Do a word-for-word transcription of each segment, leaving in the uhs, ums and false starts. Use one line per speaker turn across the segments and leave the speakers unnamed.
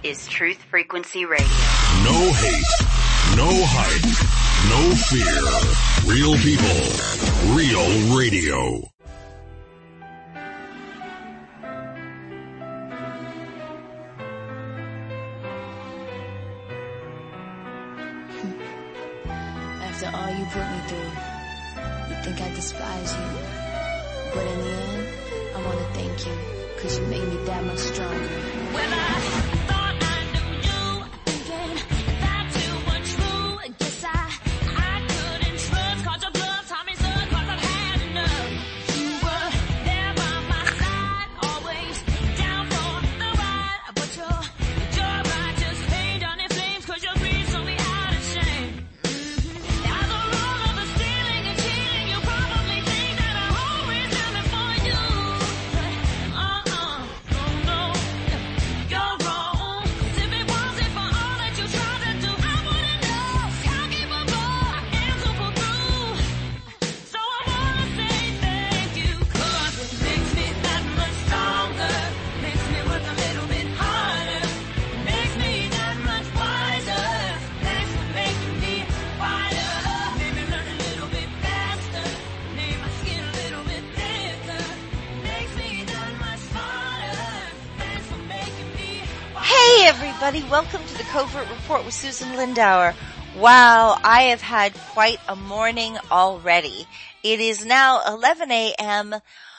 is Truth Frequency Radio.
No hate, no hype, no fear. Real people, real radio.
After all you put me through, you think I despise you. But in the end, I want to thank you, because you made me that much stronger. When I thought I knew you, thinking that you were true, I guess I, I couldn't trust, cause your love taught me so, cause I've had enough. You were there by my side, always down for the ride, but your, your righteous pain done in flames, cause your greed saw me out of shame. Mm-hmm. As a rule of the stealing and cheating, you probably think that I always done it for you. But uh-uh, no, no, you're wrong. 'Cause if it wasn't for all that you tried to do, I wouldn't know how capable I am to pull through. So I wanna say thank you, 'cause it makes me that much stronger, makes me work a little bit harder, makes me that much wiser. Thanks for making me wider, made me learn a little bit faster, made my skin a little bit thicker, makes me that much smarter. Thanks for making me wider.
Hey everybody, welcome to the Covert Report with Susan Lindauer. Wow, I have had quite a morning already. It is now eleven a.m.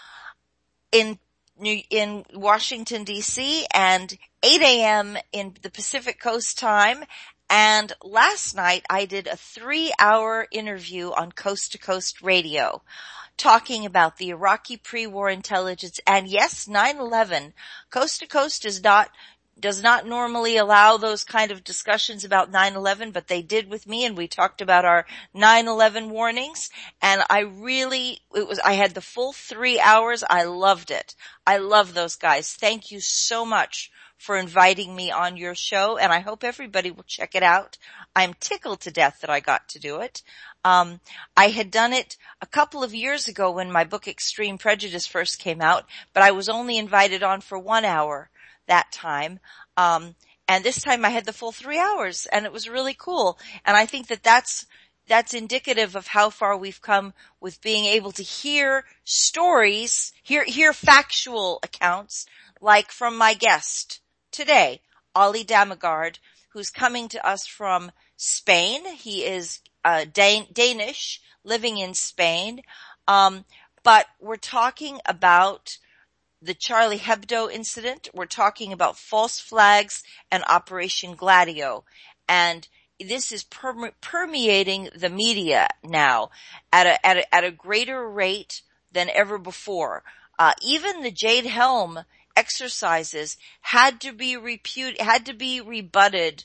in New, in Washington D C and eight a.m. in the Pacific Coast time. And last night I did a three-hour interview on Coast to Coast Radio talking about the Iraqi pre-war intelligence and yes, nine eleven. Coast to Coast is not does not normally allow those kind of discussions about nine eleven, but they did with me, and we talked about our nine eleven warnings, and I really, it was, I had the full three hours. I loved it. I love those guys. Thank you so much for inviting me on your show, and I hope everybody will check it out. I'm tickled to death that I got to do it. Um, I had done it a couple of years ago when my book Extreme Prejudice first came out, but I was only invited on for one hour that time. Um, and this time I had the full three hours and it was really cool. And I think that that's, that's indicative of how far we've come with being able to hear stories, hear, hear factual accounts like from my guest today, Ollie Damigard, who's coming to us from Spain. He is, uh, Dan- Danish living in Spain. Um, but we're talking about the Charlie Hebdo incident. We're talking about false flags and Operation Gladio. And this is perme- permeating the media now at a, at a, at a greater rate than ever before. Uh, even the Jade Helm exercises had to be repute, had to be rebutted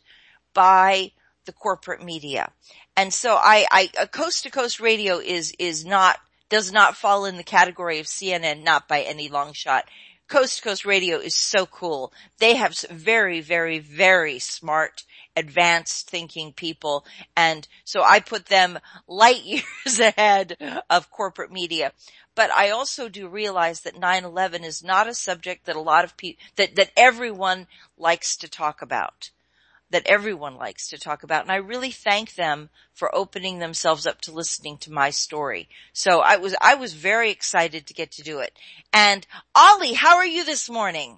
by the corporate media. And so I, I, a Coast to Coast Radio is, is not, does not fall in the category of C N N, not by any long shot. Coast to Coast Radio is so cool. They have very, very, very smart, advanced thinking people. And so I put them light years ahead of corporate media. But I also do realize that nine eleven is not a subject that a lot of people, that, that everyone likes to talk about. That everyone likes to talk about. And I really thank them for opening themselves up to listening to my story. So I was, I was very excited to get to do it. And Ollie, how are you this morning?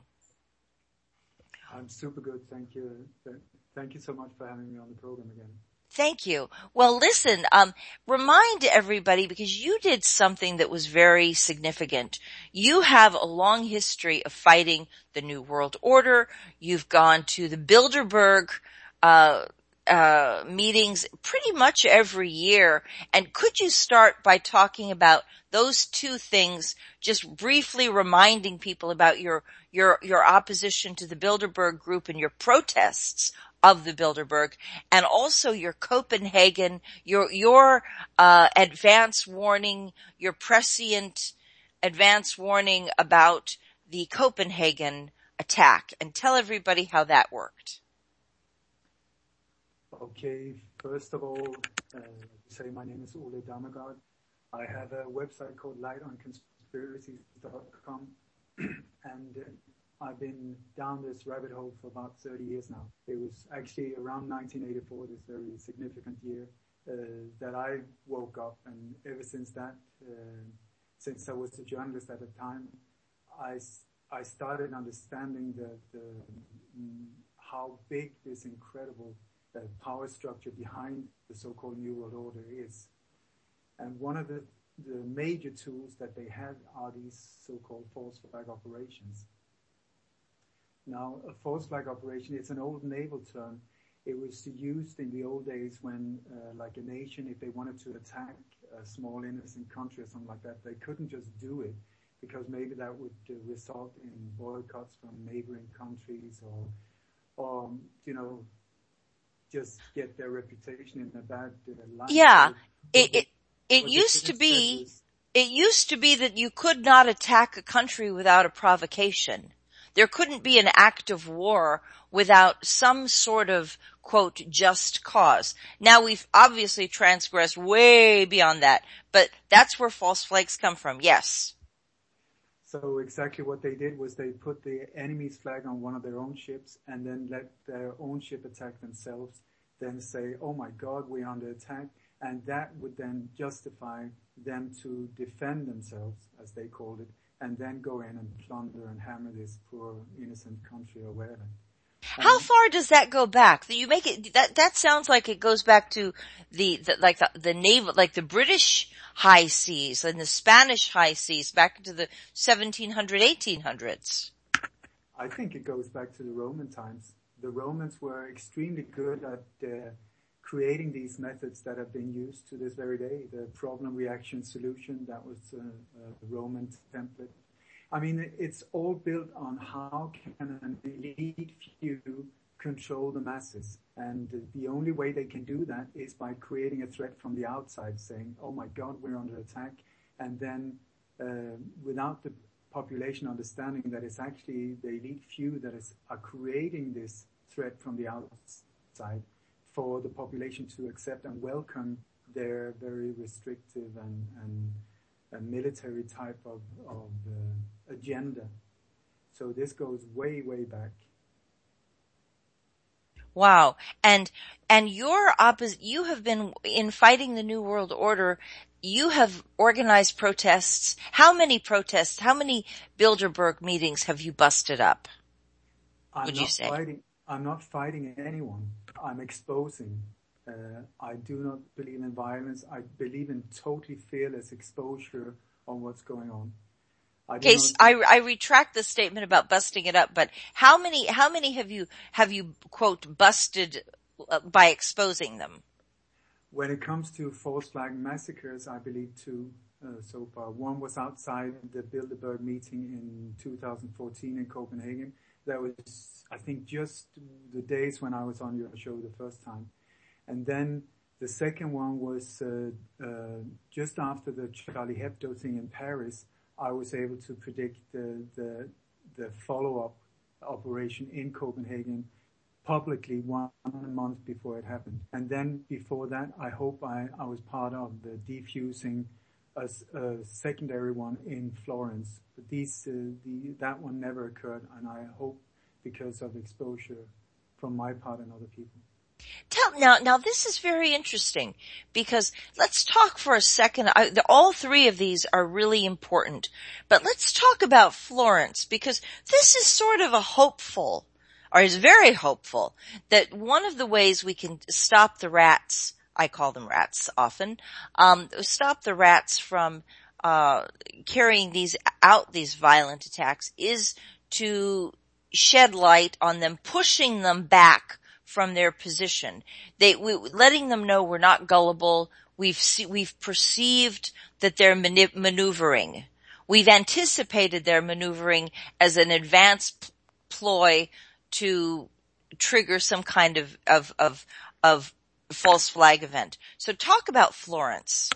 I'm super good. Thank you. Thank you so much for having me on the program again.
Thank you. Well, listen, um, remind everybody, because you did something that was very significant. You have a long history of fighting the New World Order. You've gone to the Bilderberg, uh, uh, meetings pretty much every year. And could you start by talking about those two things, just briefly reminding people about your, your, your opposition to the Bilderberg group and your protests of the Bilderberg, and also your Copenhagen, your, your, uh, advance warning, your prescient advance warning about the Copenhagen attack, and tell everybody how that worked.
Okay, first of all, uh, say my name is Ole Damigard. I have a website called light on conspiracies dot com, and uh, I've been down this rabbit hole for about thirty years now. It was actually around nineteen eighty-four, this very significant year, uh, that I woke up. And ever since that, uh, since I was a journalist at the time, I, I started understanding the, the mm, how big this incredible uh, power structure behind the so-called New World Order is. And one of the, the major tools that they had are these so-called false flag operations. Now, a false flag operation, it's an old naval term. It was used in the old days when, uh, like a nation, if they wanted to attack a small innocent country or something like that, they couldn't just do it because maybe that would uh, result in boycotts from neighboring countries or, or, you know, just get their reputation in a bad uh, light.
Yeah,
so,
it, it, it used to be, was, it used to be that you could not attack a country without a provocation. There couldn't be an act of war without some sort of, quote, just cause. Now we've obviously transgressed way beyond that, but that's where false flags come from, yes.
So exactly what they did was they put the enemy's flag on one of their own ships and then let their own ship attack themselves, then say, oh my God, we're under attack. And that would then justify them to defend themselves, as they called it, and then go in and plunder and hammer this poor innocent country or whatever.
How
um,
far does that go back? You make it, that, that sounds like it goes back to the, the like the, the naval, like the British high seas and the Spanish high seas back into the seventeen hundreds, eighteen hundreds.
I think it goes back to the Roman times. The Romans were extremely good at uh, creating these methods that have been used to this very day. The problem, reaction, solution, that was uh, uh, the Roman template. I mean, it's all built on how can an elite few control the masses. And the only way they can do that is by creating a threat from the outside, saying, oh my God, we're under attack. And then uh, without the population understanding that it's actually the elite few that is, are creating this threat from the outside, for the population to accept and welcome their very restrictive and, and, and military type of, of uh, agenda. So this goes way, way back.
Wow. And, and your opposite, you have been in fighting the New World Order. You have organized protests. How many protests, how many Bilderberg meetings have you busted up?
I'm
would
not
you say?
Fighting, I'm not fighting anyone. I'm exposing. Uh, I do not believe in violence. I believe in totally fearless exposure on what's going on. I
Okay,
not...
I, I retract the statement about busting it up, but how many, how many have you, have you, quote, busted uh, by exposing them?
When it comes to false flag massacres, I believe two uh, so far. One was outside the Bilderberg meeting in two thousand fourteen in Copenhagen. That was, I think, just the days when I was on your show the first time. And then the second one was uh, uh, just after the Charlie Hebdo thing in Paris. I was able to predict the the, the follow-up operation in Copenhagen publicly one month before it happened. And then before that, I hope I, I was part of the defusing a, a secondary one in Florence. But these, uh, the, that one never occurred, and I hope because of exposure from my part and other people.
Tell, now, now this is very interesting because let's talk for a second. I, the, all three of these are really important, but let's talk about Florence because this is sort of a hopeful, or is very hopeful, that one of the ways we can stop the rats, I call them rats often, um, stop the rats from uh carrying these out, these violent attacks, is to shed light on them, pushing them back from their position. They, we, letting them know we're not gullible. We've see, we've perceived that they're mani- maneuvering. We've anticipated their maneuvering as an advanced p- ploy to trigger some kind of, of, of, of false flag event. So talk about Florence.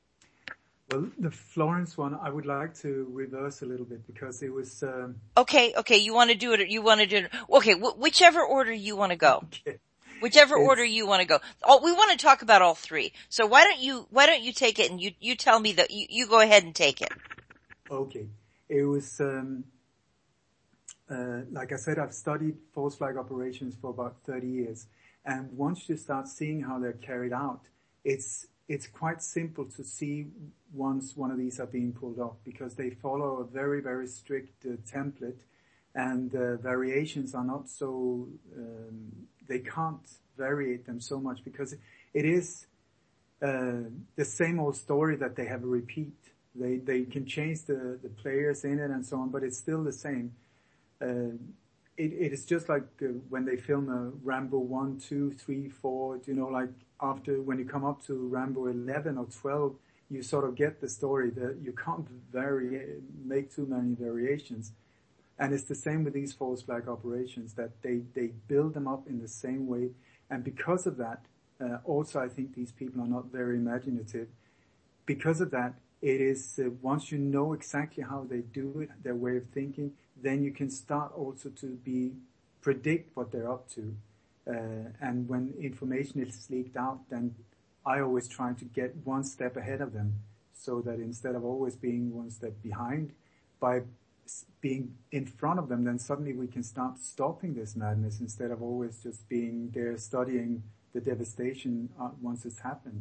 Well, the Florence one, I would like to reverse a little bit because it was... Um,
okay, okay, you want to do it, you want to do it, okay, wh- whichever order you want to go.
Okay.
Whichever
It's,
order you want to go. Oh, we want to talk about all three. So why don't you, why don't you take it and you, you tell me that, you, you go ahead and take it.
Okay. It was, um, uh, like I said, I've studied false flag operations for about thirty years. And once you start seeing how they're carried out, it's, it's quite simple to see once one of these are being pulled off, because they follow a very, very strict uh, template, and the variations are not so, um, they can't variate them so much, because it is uh, the same old story that they have a repeat. They they can change the, the players in it and so on, but it's still the same. Uh, it, it is just like uh, when they film a Rambo one, two, three, four, you know, like after, when you come up to Rambo eleven or twelve, you sort of get the story that you can't vary, make too many variations. And it's the same with these false flag operations, that they, they build them up in the same way. And because of that, uh, also I think these people are not very imaginative. Because of that, it is, uh, once you know exactly how they do it, their way of thinking, then you can start also to be, predict what they're up to. Uh, and when information is leaked out, then I always try to get one step ahead of them, so that instead of always being one step behind, by being in front of them, then suddenly we can start stopping this madness, instead of always just being there studying the devastation uh, once it's happened.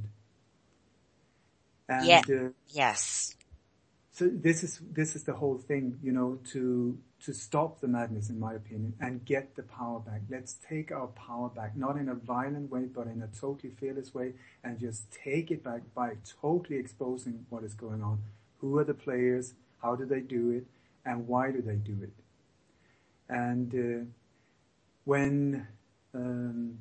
And,
yeah.
uh,
yes.
So this is, this is the whole thing, you know, to, to stop the madness, in my opinion, and get the power back. Let's take our power back, not in a violent way, but in a totally fearless way, and just take it back by totally exposing what is going on. Who are the players? How do they do it? And why do they do it? And, uh, when, um,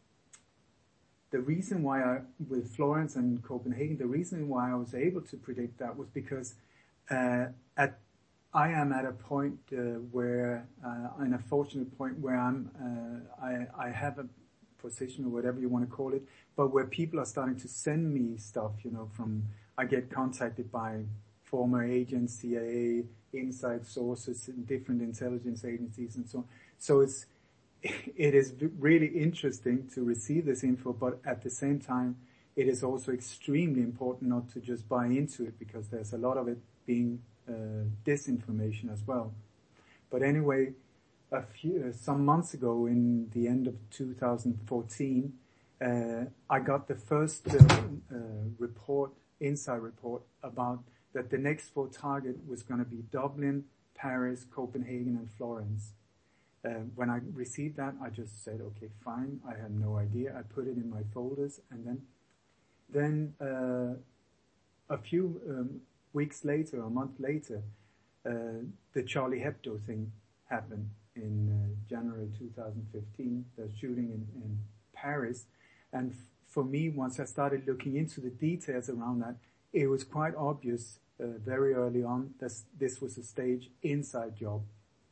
the reason why I, with Florence and Copenhagen, the reason why I was able to predict that was because uh, at I am at a point uh, where, uh, in a fortunate point where I'm, uh, I, I have a position, or whatever you want to call it, but where people are starting to send me stuff, you know, from, I get contacted by former agents, C I A, inside sources, and different intelligence agencies and so on. So it's, it is really interesting to receive this info, but at the same time, it is also extremely important not to just buy into it, because there's a lot of it being uh, disinformation as well. But anyway, a few, uh, some months ago, in the end of two thousand fourteen, uh, I got the first uh, uh, report, inside report, about that the next four target was going to be Dublin, Paris, Copenhagen, and Florence. Uh, when I received that, I just said, okay, fine, I had no idea. I put it in my folders, and then, then, uh, a few, um, weeks later, a month later, uh, the Charlie Hebdo thing happened in uh, January two thousand fifteen, the shooting in, in Paris. And f- for me, once I started looking into the details around that, it was quite obvious, uh, very early on, that this was a stage inside job.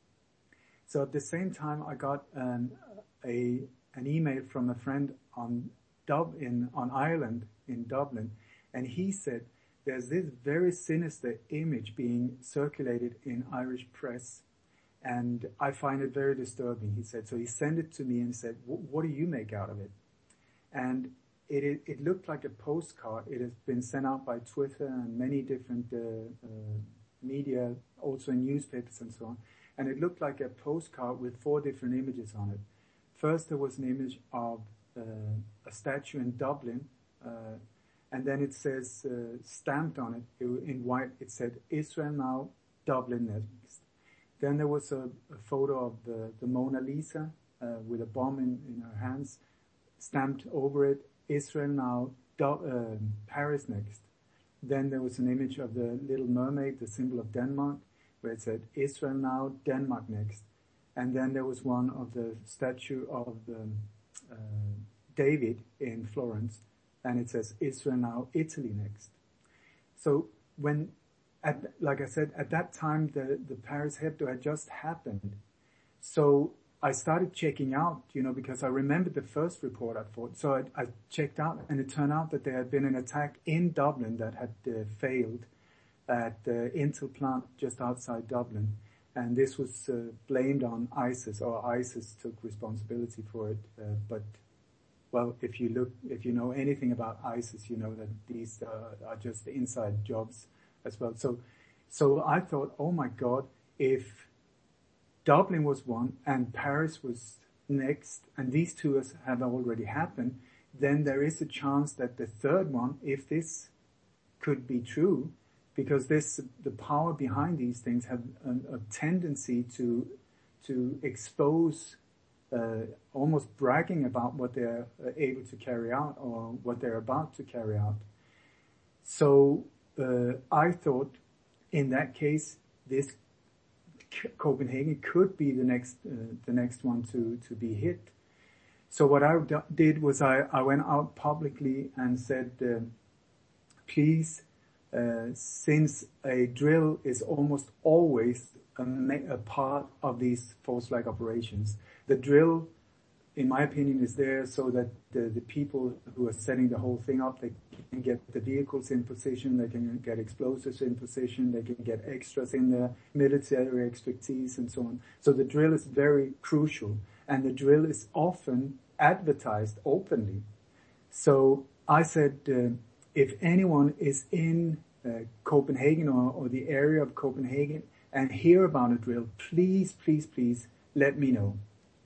So at the same time, I got an, a, an email from a friend on Dub in, on Ireland, in Dublin, and he said, there's this very sinister image being circulated in Irish press, and I find it very disturbing, he said. So he sent it to me and said, what do you make out of it? And it, it, it looked like a postcard. It has been sent out by Twitter and many different uh, uh, media, also in newspapers and so on. And it looked like a postcard with four different images on it. First, there was an image of uh, a statue in Dublin, uh, and then it says, uh, stamped on it, in white, it said, Israel now, Dublin next. Then there was a, a photo of the, the Mona Lisa uh, with a bomb in, in her hands, stamped over it, Israel now, Du- uh, Paris next. Then there was an image of the Little Mermaid, the symbol of Denmark, where it said, Israel now, Denmark next. And then there was one of the statue of the, uh, David in Florence, and it says, Israel now, Italy next. So when, at, like I said, at that time, the, the Paris Hebdo had just happened. So I started checking out, you know, because I remembered the first report I thought. So I, I checked out, and it turned out that there had been an attack in Dublin that had uh, failed at the Intel plant just outside Dublin. And this was uh, blamed on ISIS, or ISIS took responsibility for it. Uh, but, well, if you look, if you know anything about ISIS, you know that these uh, are just inside jobs as well. So, so I thought, oh my God, if Dublin was one and Paris was next, and these two have already happened, then there is a chance that the third one, if this could be true, because this, the power behind these things have a, a tendency to, to expose, uh, almost bragging about what they're able to carry out or what they're about to carry out. So, uh, I thought in that case, this Copenhagen could be the next, uh, the next one to, to be hit. So what I d- did was I, I went out publicly and said, uh, please, uh, since a drill is almost always a, ma- a part of these false flag operations, the drill, in my opinion, is there so that the, the people who are setting the whole thing up, they can get the vehicles in position, they can get explosives in position, they can get extras in there, military expertise and so on. So the drill is very crucial, and the drill is often advertised openly. So I said, uh, if anyone is in uh, Copenhagen or, or the area of Copenhagen and hear about a drill, please, please, please let me know.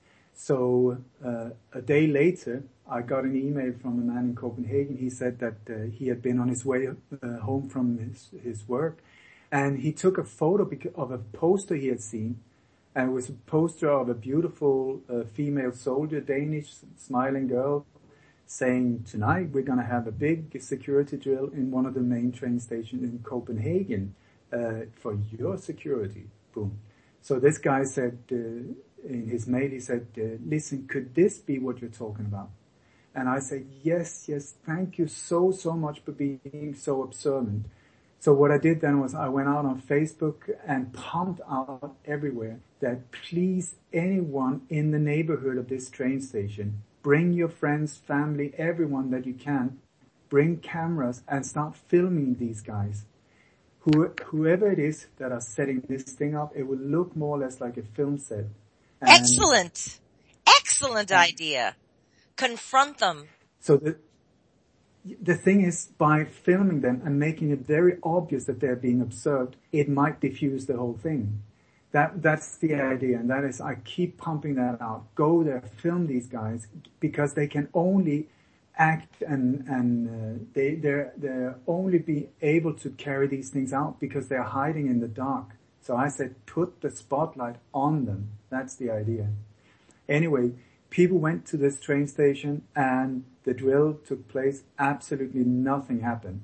So uh, a day later, I got an email from a man in Copenhagen. He said that uh, he had been on his way uh, home from his, his work, and he took a photo of a poster he had seen, and it was a poster of a beautiful uh, female soldier, Danish, smiling girl, saying, tonight we're going to have a big security drill in one of the main train stations in Copenhagen uh, for your security. Boom. So this guy said, uh, in his mail, he said, uh, listen, could this be what you're talking about? And I said, yes, yes, thank you so, so much for being so observant. So what I did then was I went out on Facebook and pumped out everywhere that please, anyone in the neighborhood of this train station, bring your friends, family, everyone that you can, bring cameras and start filming these guys. Who, whoever it is that are setting this thing up, it will look more or less like a film set. And
Excellent. Excellent and, idea. Confront them.
So the, the thing is, by filming them and making it very obvious that they're being observed, it might diffuse the whole thing. That, that's the idea. And that is, I keep pumping that out. Go there, film these guys, because they can only act and, and, uh, they, they're, they're only be able to carry these things out because they're hiding in the dark. So I said, put the spotlight on them. That's the idea. Anyway, people went to this train station and the drill took place. Absolutely nothing happened.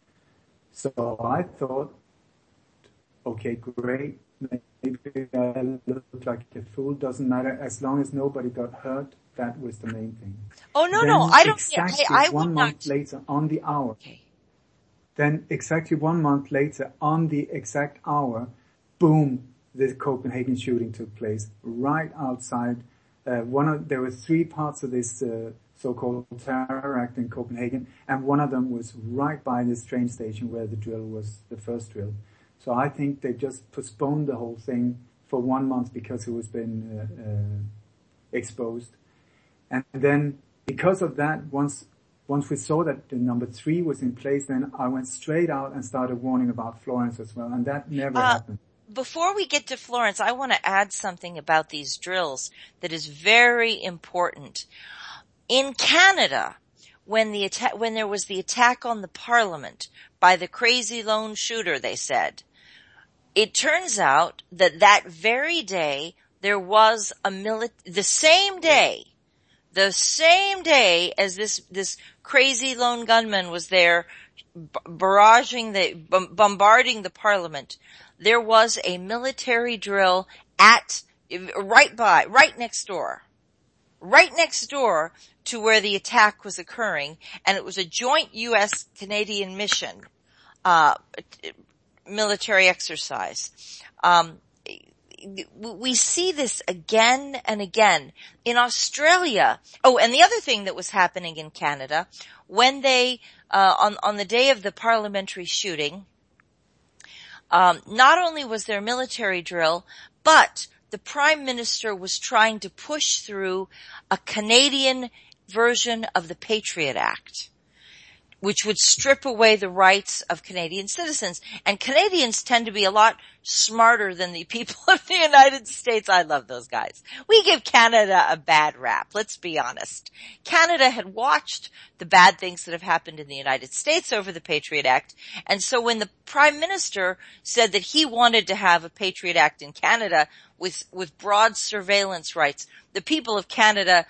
So I thought, okay, great. Maybe I look like a fool. Doesn't matter. As long as nobody got hurt, that was the main thing.
Oh, no,
then
no. I don't
exactly
I, I
one month
not.
later on the hour.
Okay.
Then exactly one month later on the exact hour, boom, the Copenhagen shooting took place right outside. Uh, one of, there were three parts of this uh, so-called terror act in Copenhagen, and one of them was right by this train station where the drill was, the first drill. So I think they just postponed the whole thing for one month because it was been uh, uh, exposed. And then because of that, once once we saw that the number three was in place, then I went straight out and started warning about Florence as well, and that never
uh,
happened.
Before we get to Florence, I want to add something about these drills that is very important. In Canada, when the atta- when there was the attack on the Parliament by the crazy lone shooter, they said, it turns out that that very day there was a mili- the same day, the same day as this this crazy lone gunman was there b- barraging the b- bombarding the Parliament, there was a military drill at right by right next door. Right next door to where the attack was occurring, and it was a joint U S Canadian mission, uh, military exercise. Um, we see this again and again. In Australia, oh, and the other thing that was happening in Canada, when they, uh, on, on the day of the parliamentary shooting, um, not only was there military drill, but the Prime Minister was trying to push through a Canadian version of the Patriot Act. which would strip away the rights of Canadian citizens. And Canadians tend to be a lot smarter than the people of the United States. I love those guys. We give Canada a bad rap, let's be honest. Canada had watched the bad things that have happened in the United States over the Patriot Act, and so when the Prime Minister said that he wanted to have a Patriot Act in Canada with, with broad surveillance rights, the people of Canada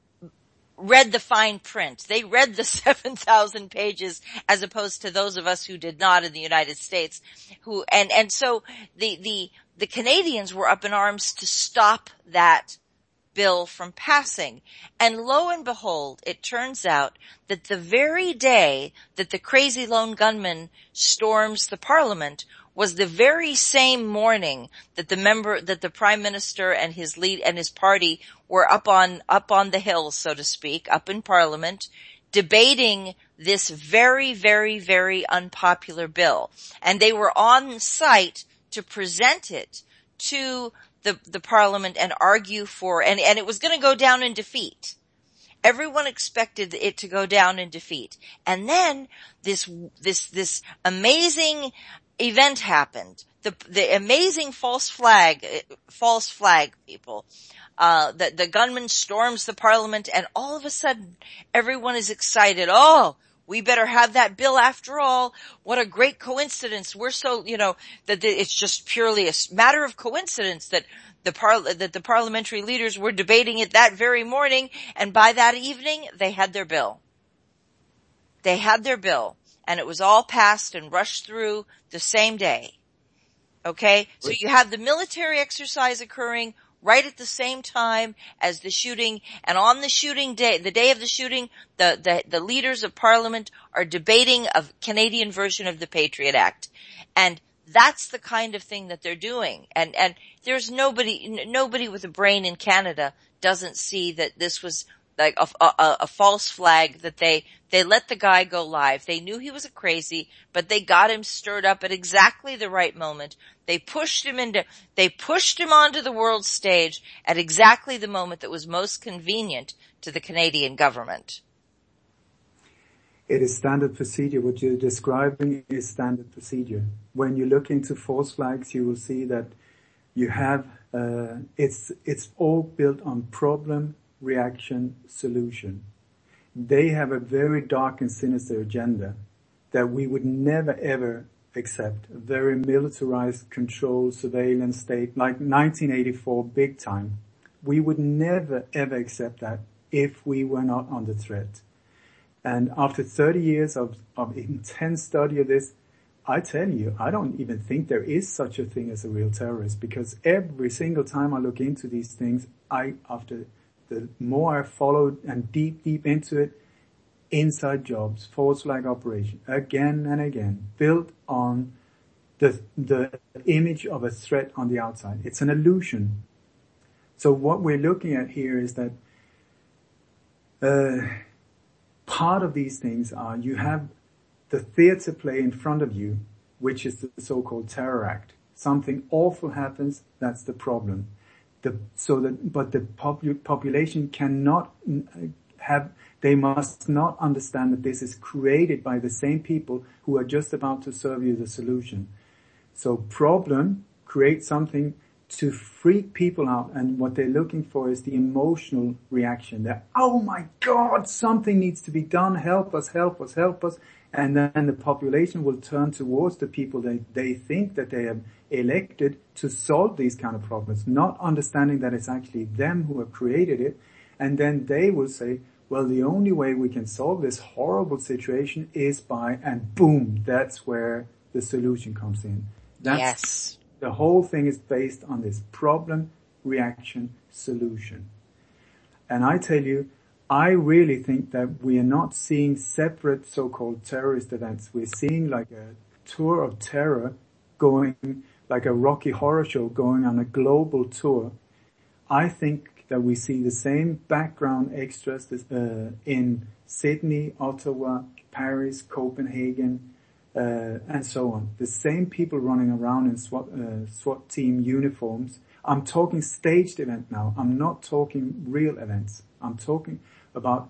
read the fine print. They read the seven thousand pages as opposed to those of us who did not in the United States. Who, and, and so the, the, the Canadians were up in arms to stop that bill from passing. And lo and behold, it turns out that the very day that the crazy lone gunman storms the Parliament was the very same morning that the member, that the Prime Minister and his lead and his party were up on, up on the hill, so to speak, up in Parliament, debating this very, very, very unpopular bill. And they were on site to present it to the, the Parliament and argue for, and, and it was going to go down in defeat. Everyone expected it to go down in defeat. And then this, this, this amazing event happened. The, the amazing false flag, false flag people. Uh, the, the gunman storms the Parliament, and all of a sudden, everyone is excited. Oh, we better have that bill after all. What a great coincidence. We're so, you know, that it's just purely a matter of coincidence that the par, that the parliamentary leaders were debating it that very morning, and by that evening, they had their bill. They had their bill. And it was all passed and rushed through the same day. Okay? So you have the military exercise occurring right at the same time as the shooting, and on the shooting day, the day of the shooting, the, the, the leaders of Parliament are debating a Canadian version of the Patriot Act. And that's the kind of thing that they're doing. And, and there's nobody, n- nobody with a brain in Canada doesn't see that this was like a, a, a false flag, that they, they let the guy go live. They knew he was a crazy, but they got him stirred up at exactly the right moment. They pushed him into, they pushed him onto the world stage at exactly the moment that was most convenient to the Canadian government.
It is standard procedure. What you're describing is standard procedure. When you look into false flags, you will see that you have, uh, it's, it's all built on problem, reaction, solution. They have a very dark and sinister agenda that we would never ever accept. A very militarized, controlled, surveillance state like nineteen eighty-four, big time. We would never ever accept that if we were not under threat. And after thirty years of, of intense study of this, I tell you, I don't even think there is such a thing as a real terrorist, because every single time I look into these things, I, after the more I followed and deep, deep into it, inside jobs, false flag operation, again and again, built on the, the image of a threat on the outside. It's an illusion. So what we're looking at here is that, uh, part of these things are you have the theater play in front of you, which is the so-called terror act. Something awful happens, that's the problem. The, so that, but the popu- population cannot have, they must not understand that this is created by the same people who are just about to serve you the solution. So problem, create something to freak people out, and what they're looking for is the emotional reaction. That, oh my God, something needs to be done, help us, help us, help us. And then the population will turn towards the people that they think that they have elected to solve these kind of problems, not understanding that it's actually them who have created it. And then they will say, well, the only way we can solve this horrible situation is by, and boom, that's where the solution comes in. That's,
yes.
The whole thing is based on this problem, reaction, solution. And I tell you, I really think that we are not seeing separate so-called terrorist events. We're seeing like a tour of terror going, like a Rocky Horror Show going on a global tour. I think that we see the same background extras uh, in Sydney, Ottawa, Paris, Copenhagen, uh, and so on. The same people running around in SWAT, uh, SWAT team uniforms. I'm talking staged event now. I'm not talking real events. I'm talking about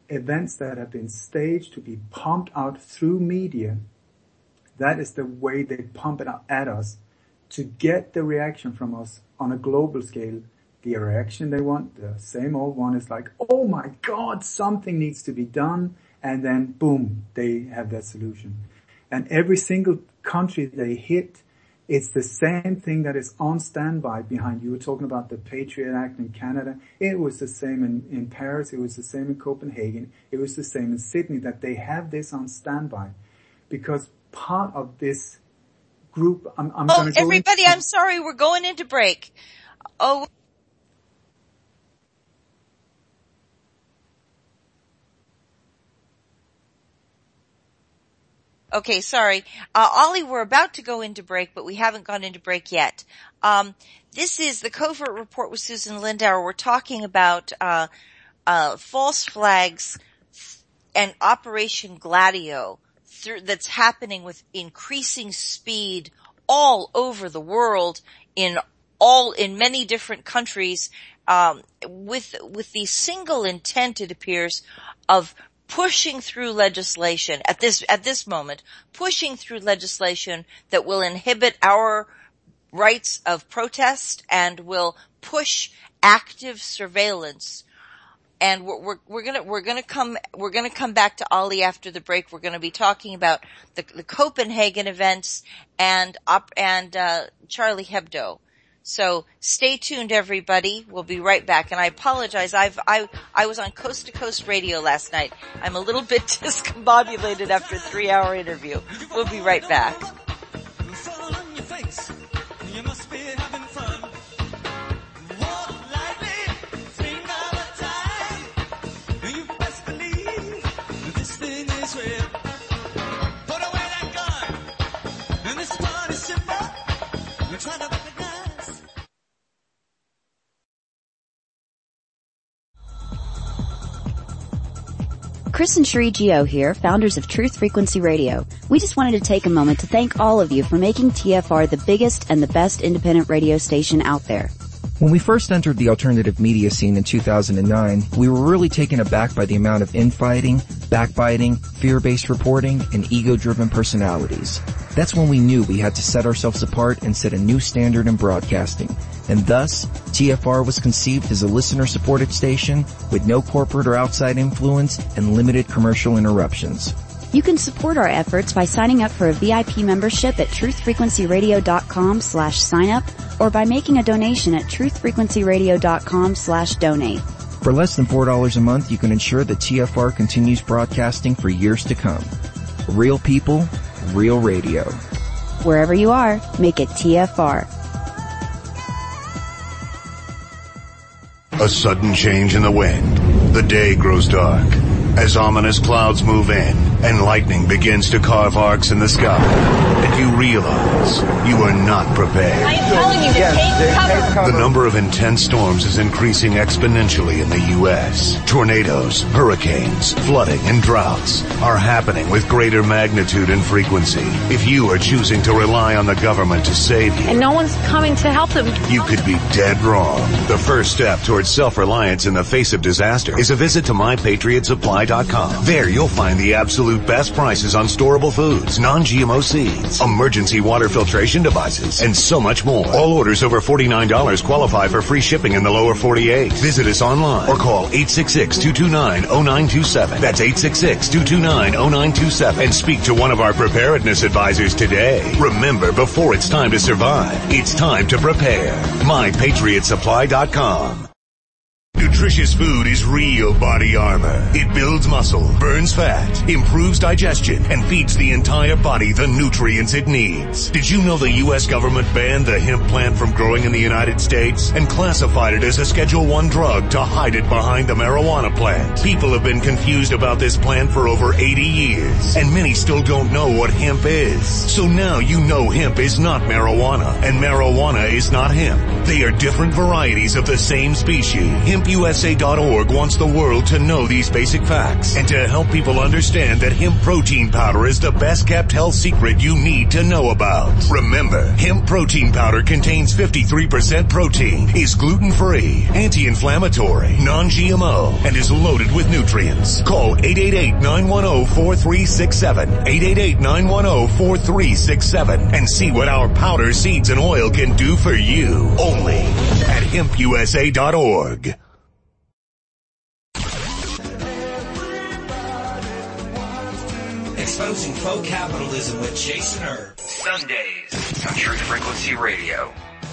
events that have been staged to be pumped out through media. That is the way they pump it out at us to get the reaction from us on a global scale. The reaction they want, the same old one, is like, oh my God, something needs to be done. And then boom, they have that solution. And every single country they hit, it's the same thing that is on standby behind. You were talking about the Patriot Act in Canada. It was the same in, in Paris. It was the same in Copenhagen. It was the same in Sydney, that they have this on standby. Because part of this group, I'm, I'm
oh,
going to go
everybody,
into-
I'm sorry, we're going into break. Oh. Okay, sorry. Uh, Ollie, we're about to go into break, but we haven't gone into break yet. Um, this is the Covert Report with Susan Lindauer. We're talking about, uh, uh, false flags and Operation Gladio th- that's happening with increasing speed all over the world in all, in many different countries, um, with, with the single intent, it appears, of pushing through legislation at this, at this moment, pushing through legislation that will inhibit our rights of protest and will push active surveillance. And we're, we're, we're gonna, we're gonna come, we're gonna come back to Ollie after the break. We're gonna be talking about the, the Copenhagen events and up, and, uh, Charlie Hebdo. So stay tuned, everybody. We'll be right back. And I apologize. I've, I, I was on Coast to Coast Radio last night. I'm a little bit discombobulated after a three hour interview. We'll be right back.
Chris and Sheree Gio here, founders of Truth Frequency Radio. We just wanted to take a moment to thank all of you for making T F R the biggest and the best independent radio station out there.
When we first entered the alternative media scene in two thousand nine, we were really taken aback by the amount of infighting, backbiting, fear-based reporting, and ego-driven personalities. That's when we knew we had to set ourselves apart and set a new standard in broadcasting. And thus, T F R was conceived as a listener-supported station with no corporate or outside influence and limited commercial interruptions.
You can support our efforts by signing up for a V I P membership at truthfrequencyradio.com slash sign up or by making a donation at truthfrequencyradio.com slash donate.
For less than four dollars a month, you can ensure that T F R continues broadcasting for years to come. Real people, real radio.
Wherever you are, make it T F R.
A sudden change in the wind. The day grows dark as ominous clouds move in and lightning begins to carve arcs in the sky. And you realize you are not prepared.
I am telling you to take cover.
The number of intense storms is increasing exponentially in the U S Tornadoes, hurricanes, flooding, and droughts are happening with greater magnitude and frequency. If you are choosing to rely on the government to save you,
And no one's coming to help them.
you could be dead wrong. The first step towards self-reliance in the face of disaster is a visit to my patriot supply dot com. There you'll find the absolute best prices on storable foods, non-G M O seeds, emergency water filtration devices, and so much more. All orders over forty-nine dollars qualify for free shipping in the lower forty-eight. Visit us online or call eight six six, two two nine, zero nine two seven. That's eight six six, two two nine, zero nine two seven. And speak to one of our preparedness advisors today. Remember, before it's time to survive, it's time to prepare. my patriot supply dot com. Nutritious food is real body armor. It builds muscle, burns fat, improves digestion, and feeds the entire body the nutrients it needs. Did you know the U S government banned the hemp plant from growing in the United States and classified it as a Schedule one drug to hide it behind the marijuana plant? People have been confused about this plant for over eighty years, and many still don't know what hemp is. So now you know hemp is not marijuana, and marijuana is not hemp. They are different varieties of the same species. Hemp hemp U S A dot org wants the world to know these basic facts and to help people understand that hemp protein powder is the best kept health secret you need to know about. Remember, hemp protein powder contains fifty-three percent protein, is gluten-free, anti-inflammatory, non-G M O, and is loaded with nutrients. Call eight eight eight, nine one zero, four three six seven, eight eight eight, nine one zero, four three six seven, and see what our powder, seeds, and oil can do for you. Only at hemp U S A dot org.
Exposing faux capitalism with Jason Erb. Sundays on Truth Frequency Radio.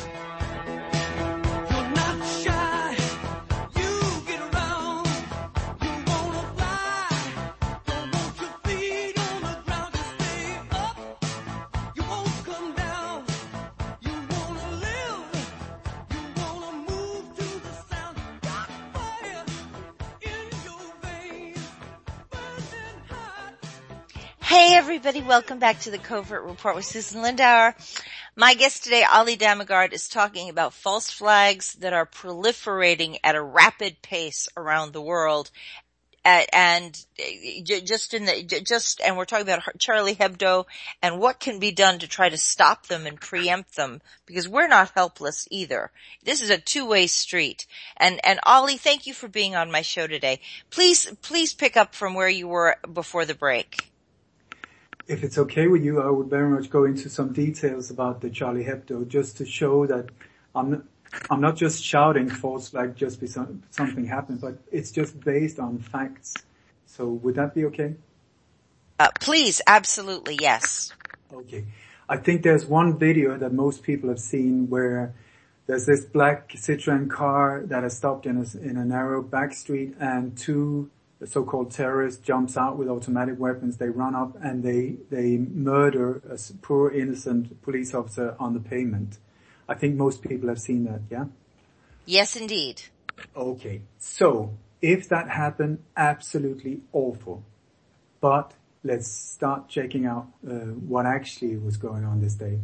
Hey everybody, welcome back to the Covert Report with Susan Lindauer. My guest today, Ali Damigard, is talking about false flags that are proliferating at a rapid pace around the world. Uh, and just in the, just, and we're talking about Charlie Hebdo and what can be done to try to stop them and preempt them, because we're not helpless either. This is a two-way street. And, and Ali, thank you for being on my show today. Please, please pick up from where you were before the break.
If it's okay with you, I would very much go into some details about the Charlie Hebdo, just to show that I'm not, I'm not just shouting false flag just because something happened, but it's just based on facts. So would that be okay?
Uh, please, absolutely, yes.
Okay. I think there's one video that most people have seen where there's this black Citroen car that has stopped in a, in a narrow back street, and two the so-called terrorist jumps out with automatic weapons. They run up and they, they murder a poor innocent police officer on the pavement. I think most people have seen that, yeah?
Yes, indeed.
Okay. So, if that happened, absolutely awful. But let's start checking out uh, what actually was going on this day.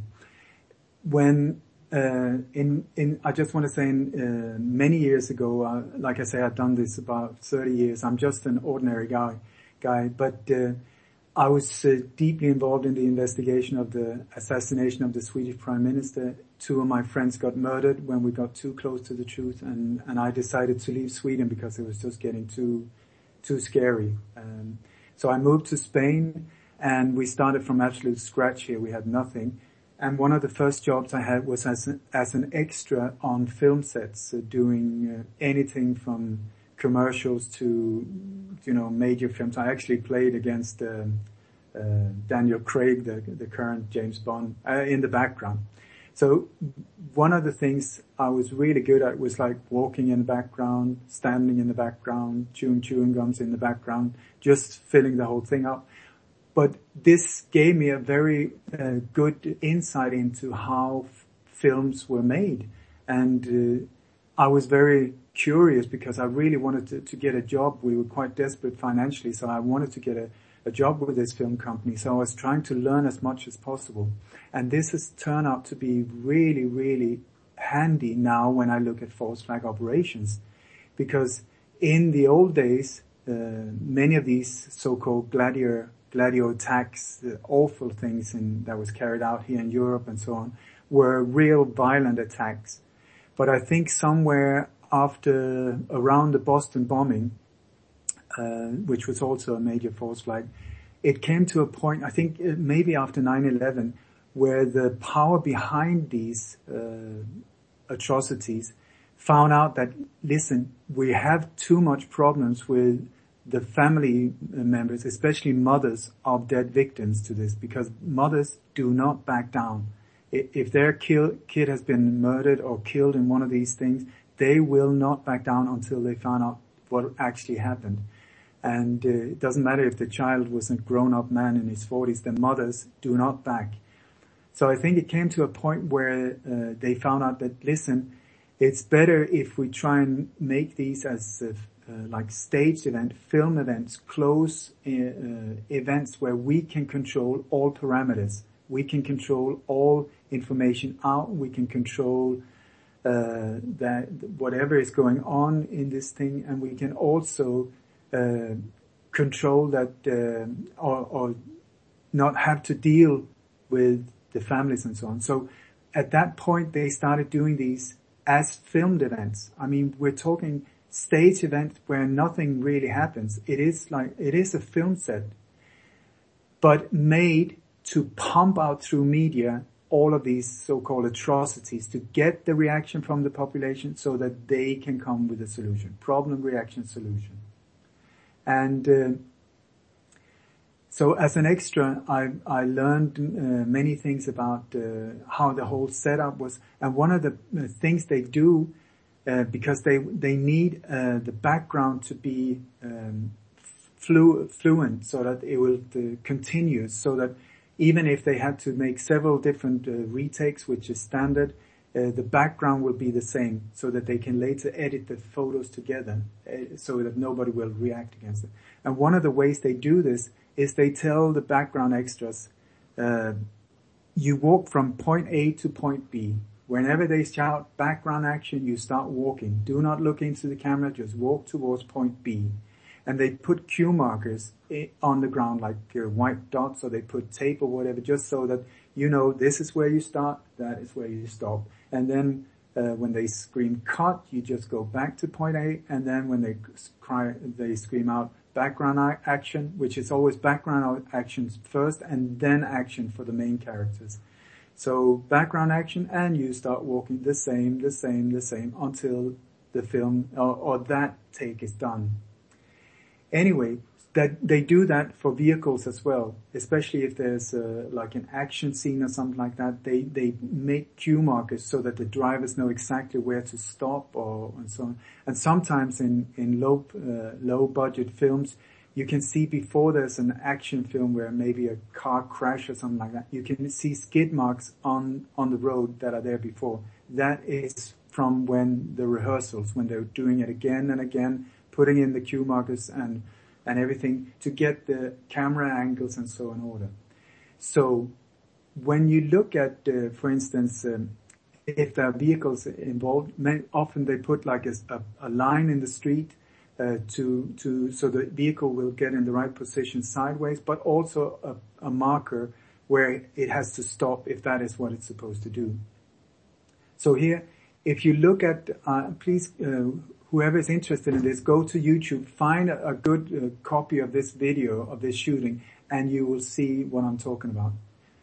When Uh, in, in, I just want to say, in, uh, many years ago, uh, like I say, I've done this about thirty years. I'm just an ordinary guy, guy, but, uh, I was uh, deeply involved in the investigation of the assassination of the Swedish Prime Minister. Two of my friends got murdered when we got too close to the truth, and, and I decided to leave Sweden because it was just getting too, too scary. Um, so I moved to Spain, and we started from absolute scratch here. We had nothing. And one of the first jobs I had was as, a, as an extra on film sets, uh, doing uh, anything from commercials to, you know, major films. I actually played against uh, uh, Daniel Craig, the, the current James Bond, uh, in the background. So one of the things I was really good at was like walking in the background, standing in the background, chewing chewing gums in the background, just filling the whole thing up. But this gave me a very uh, good insight into how f- films were made. And uh, I was very curious because I really wanted to, to get a job. We were quite desperate financially, so I wanted to get a, a job with this film company. So I was trying to learn as much as possible. And this has turned out to be really, really handy now when I look at false flag operations. Because in the old days, uh, many of these so-called gladiator Gladio attacks, the awful things in, that was carried out here in Europe and so on, were real violent attacks. But I think somewhere after, around the Boston bombing, uh, which was also a major false flag, it came to a point, I think maybe after nine eleven, where the power behind these uh, atrocities found out that, listen, we have too much problems with the family members, especially mothers of dead victims to this, because mothers do not back down. If their kill, kid has been murdered or killed in one of these things, they will not back down until they find out what actually happened. And uh, it doesn't matter if the child was a grown-up man in his forties, the mothers do not back. So I think it came to a point where uh, they found out that, listen, it's better if we try and make these as uh, Uh, like staged event, film events, close uh, uh, events where we can control all parameters. We can control all information out. We can control uh, that whatever is going on in this thing, and we can also uh, control that uh, or, or not have to deal with the families and so on. So at that point, they started doing these as filmed events. I mean, we're talking stage events where nothing really happens. It is like, it is a film set, but made to pump out through media all of these so-called atrocities to get the reaction from the population so that they can come with a solution. Problem, reaction, solution. And uh, so as an extra, I, I learned uh, many things about uh, how the whole setup was. And one of the uh, things they do, uh, because they they need uh, the background to be um, flu- fluent so that it will uh, continue, so that even if they had to make several different uh, retakes, which is standard, uh, the background will be the same so that they can later edit the photos together uh, so that nobody will react against it. And one of the ways they do this is they tell the background extras, uh, you walk from point A to point B. Whenever they shout background action, you start walking. Do not look into the camera, just walk towards point B. And they put cue markers on the ground, like uh, white dots, or they put tape or whatever, just so that you know this is where you start, that is where you stop. And then uh, when they scream cut, you just go back to point A, and then when they cry, they scream out background action, which is always background actions first, and then action for the main characters. So background action, and you start walking the same, the same, the same, until the film or, or that take is done. Anyway, that they do that for vehicles as well, especially if there's uh, like an action scene or something like that. They they make cue markers so that the drivers know exactly where to stop, or and so on. And sometimes in in low uh, low budget films, you can see before there's an action film where maybe a car crash or something like that, you can see skid marks on on the road that are there before. That is from when the rehearsals, when they're doing it again and again, putting in the cue markers and and everything to get the camera angles and so in order. So when you look at, uh, for instance, um, if there are vehicles involved, many, often they put like a, a, a line in the street uh, to to so the vehicle will get in the right position sideways, but also a, a marker where it has to stop if that is what it's supposed to do. So here, if you look at, uh, please. Uh, Whoever is interested in this, go to YouTube, find a, a good uh, copy of this video of this shooting, and you will see what I'm talking about.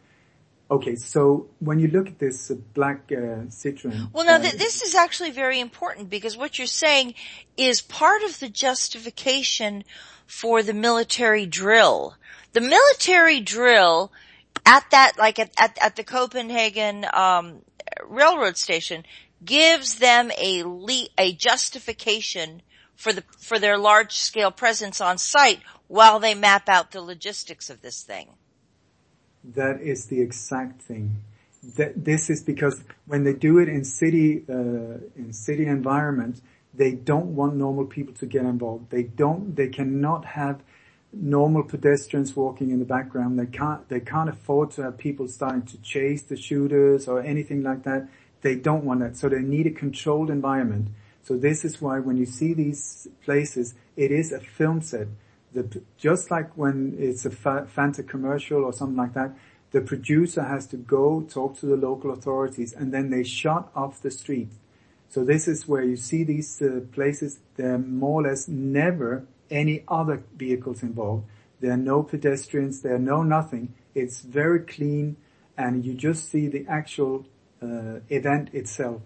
Okay, so when you look at this uh, black uh, Citroen...
Well, now,
uh,
th- this is actually very important, because what you're saying is part of the justification for the military drill. The military drill at that, like at, at, at the Copenhagen um, railroad station, gives them a le- a justification for the for their large scale presence on site while they map out the logistics of this thing.
That is the exact thing. That this is because when they do it in city uh, in city environments, they don't want normal people to get involved. They don't. They cannot have normal pedestrians walking in the background. They can't. They can't afford to have people starting to chase the shooters or anything like that. They don't want that. So they need a controlled environment. So this is why when you see these places, it is a film set. The, just like when it's a fa- Fanta commercial or something like that, the producer has to go talk to the local authorities, and then they shot off the street. So this is where you see these uh, places. There are more or less never any other vehicles involved. There are no pedestrians. There are no nothing. It's very clean, and you just see the actual Uh, event itself.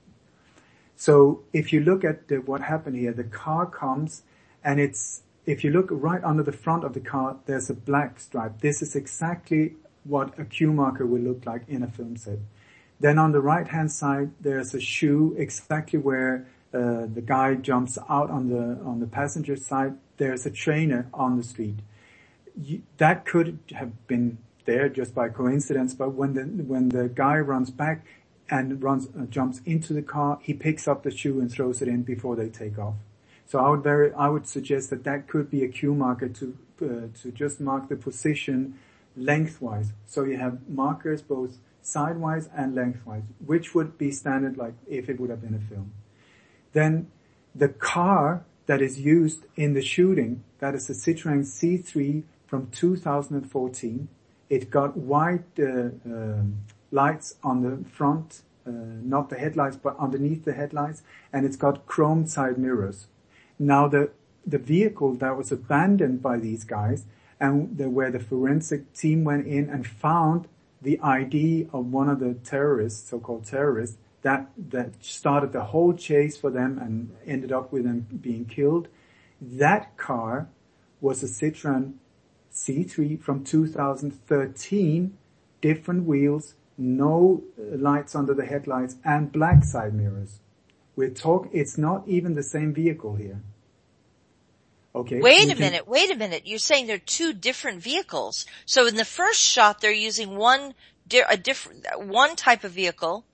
So if you look at the, what happened here, the car comes, and it's, if you look right under the front of the car, there's a black stripe. This is exactly what a cue marker will look like in a film set. Then on the right hand side, there's a shoe exactly where uh, the guy jumps out on the on the passenger side. There's a trainer on the street. You, that could have been there just by coincidence, but when the when the guy runs back and runs uh, jumps into the car, he picks up the shoe and throws it in before they take off. So I would very I would suggest that that could be a cue marker to uh, to just mark the position lengthwise. So you have markers both sidewise and lengthwise, which would be standard like if it would have been a film. Then the car that is used in the shooting, that is a Citroën C three from two thousand fourteen. It got white uh, uh, lights on the front, uh, not the headlights, but underneath the headlights, and it's got chrome side mirrors. Now the the vehicle that was abandoned by these guys, and the, where the forensic team went in and found the I D of one of the terrorists, so-called terrorists, that that started the whole chase for them and ended up with them being killed. That car was a Citroën C three from two thousand thirteen, different wheels, no lights under the headlights, and black side mirrors. We're talk. It's not even the same vehicle here. Okay.
Wait a minute, wait a minute. You're saying they're two different vehicles. So in the first shot, they're using one, a different, one type of vehicle.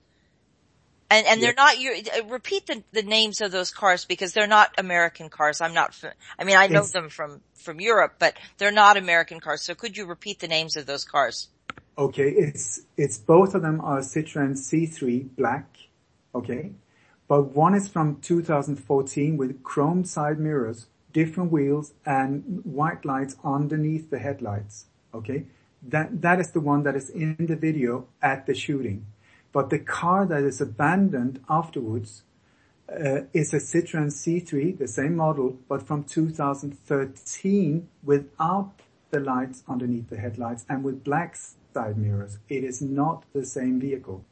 And, and they're not, you repeat the, the names of those cars because they're not American cars. I'm not, I mean, I know it's, them from, from Europe, but they're not American cars. So could you repeat the names of those cars?
Okay. It's, it's both of them are Citroën C three black. Okay. But one is from two thousand fourteen with chrome side mirrors, different wheels, and white lights underneath the headlights. Okay. That, that is the one that is in the video at the shooting. But the car that is abandoned afterwards uh, is a Citroën C three, the same model, but from two thousand thirteen without the lights underneath the headlights and with black side mirrors. It is not the same vehicle.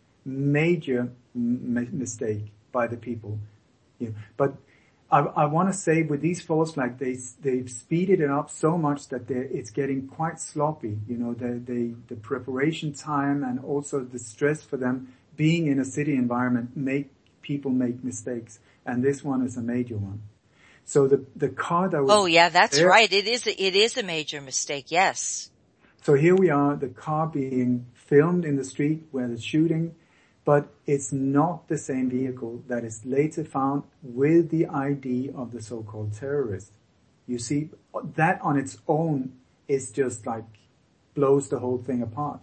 Major m- mistake by the people. Yeah. But I, I want to say with these false flags, they, they've speeded it up so much that it's getting quite sloppy. You know, the, the, the preparation time and also the stress for them being in a city environment make people make mistakes. And this one is a major one. So the, the car that was.
Oh yeah, that's
there,
right. It is, a, it is a major mistake. Yes.
So here we are, the car being filmed in the street where the shooting, but it's not the same vehicle that is later found with the I D of the so-called terrorist. You see, that on its own is just like blows the whole thing apart.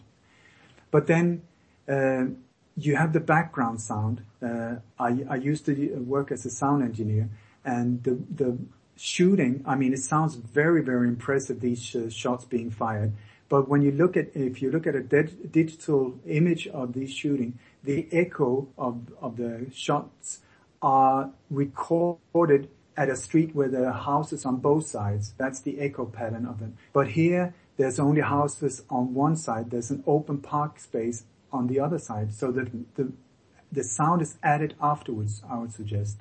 But then uh, you have the background sound. Uh, I, I used to work as a sound engineer, and the, the shooting, I mean, it sounds very, very impressive, these uh, shots being fired. But when you look at, if you look at a de- digital image of these shooting, the echo of, of the shots are recorded at a street where there are houses on both sides. That's the echo pattern of them. But here, there's only houses on one side. There's an open park space on the other side. So that the, the sound is added afterwards, I would suggest.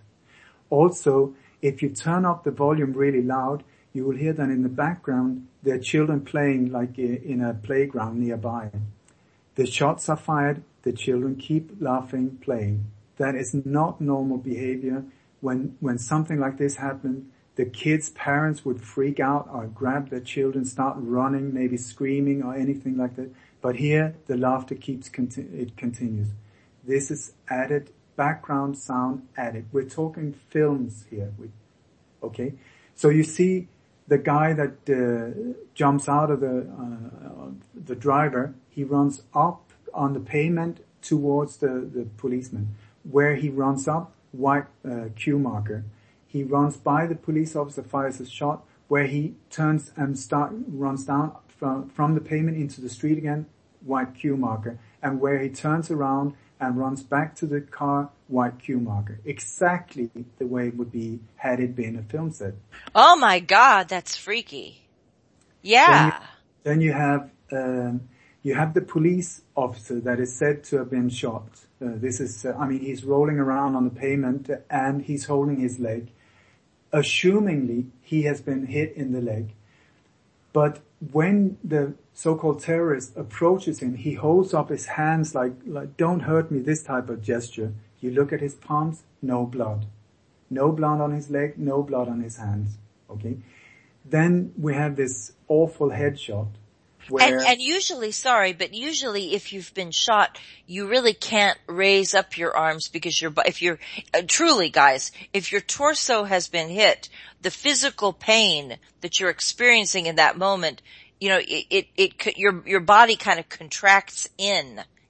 Also, if you turn up the volume really loud, you will hear that in the background, there are children playing like in a playground nearby. The shots are fired. The children keep laughing, playing. That is not normal behavior. When, when something like this happened, the kids' parents would freak out or grab their children, start running, maybe screaming or anything like that. But here, the laughter keeps, conti- it continues. This is added, background sound added. We're talking films here. We, okay? So you see the guy that uh, jumps out of the, uh, the driver, he runs up on the pavement towards the, the policeman. Where he runs up, white uh, Q marker. He runs by the police officer, fires a shot. Where he turns and start runs down from, from the pavement into the street again, white Q marker. And where he turns around and runs back to the car, white Q marker. Exactly the way it would be had it been a film set.
Oh my God, that's freaky. Yeah.
Then you, then you have, um, you have the police officer that is said to have been shot. Uh, this is, uh, I mean, he's rolling around on the pavement and he's holding his leg. Assumingly, he has been hit in the leg. But when the so-called terrorist approaches him, he holds up his hands like, like, don't hurt me, this type of gesture. You look at his palms, no blood. No blood on his leg, no blood on his hands. Okay? Then we have this awful headshot. Where
and, and usually, sorry, but usually if you've been shot, you really can't raise up your arms because you're, if you're, uh, truly guys, if your torso has been hit, the physical pain that you're experiencing in that moment, you know, it, it, it your, your body kind of contracts in.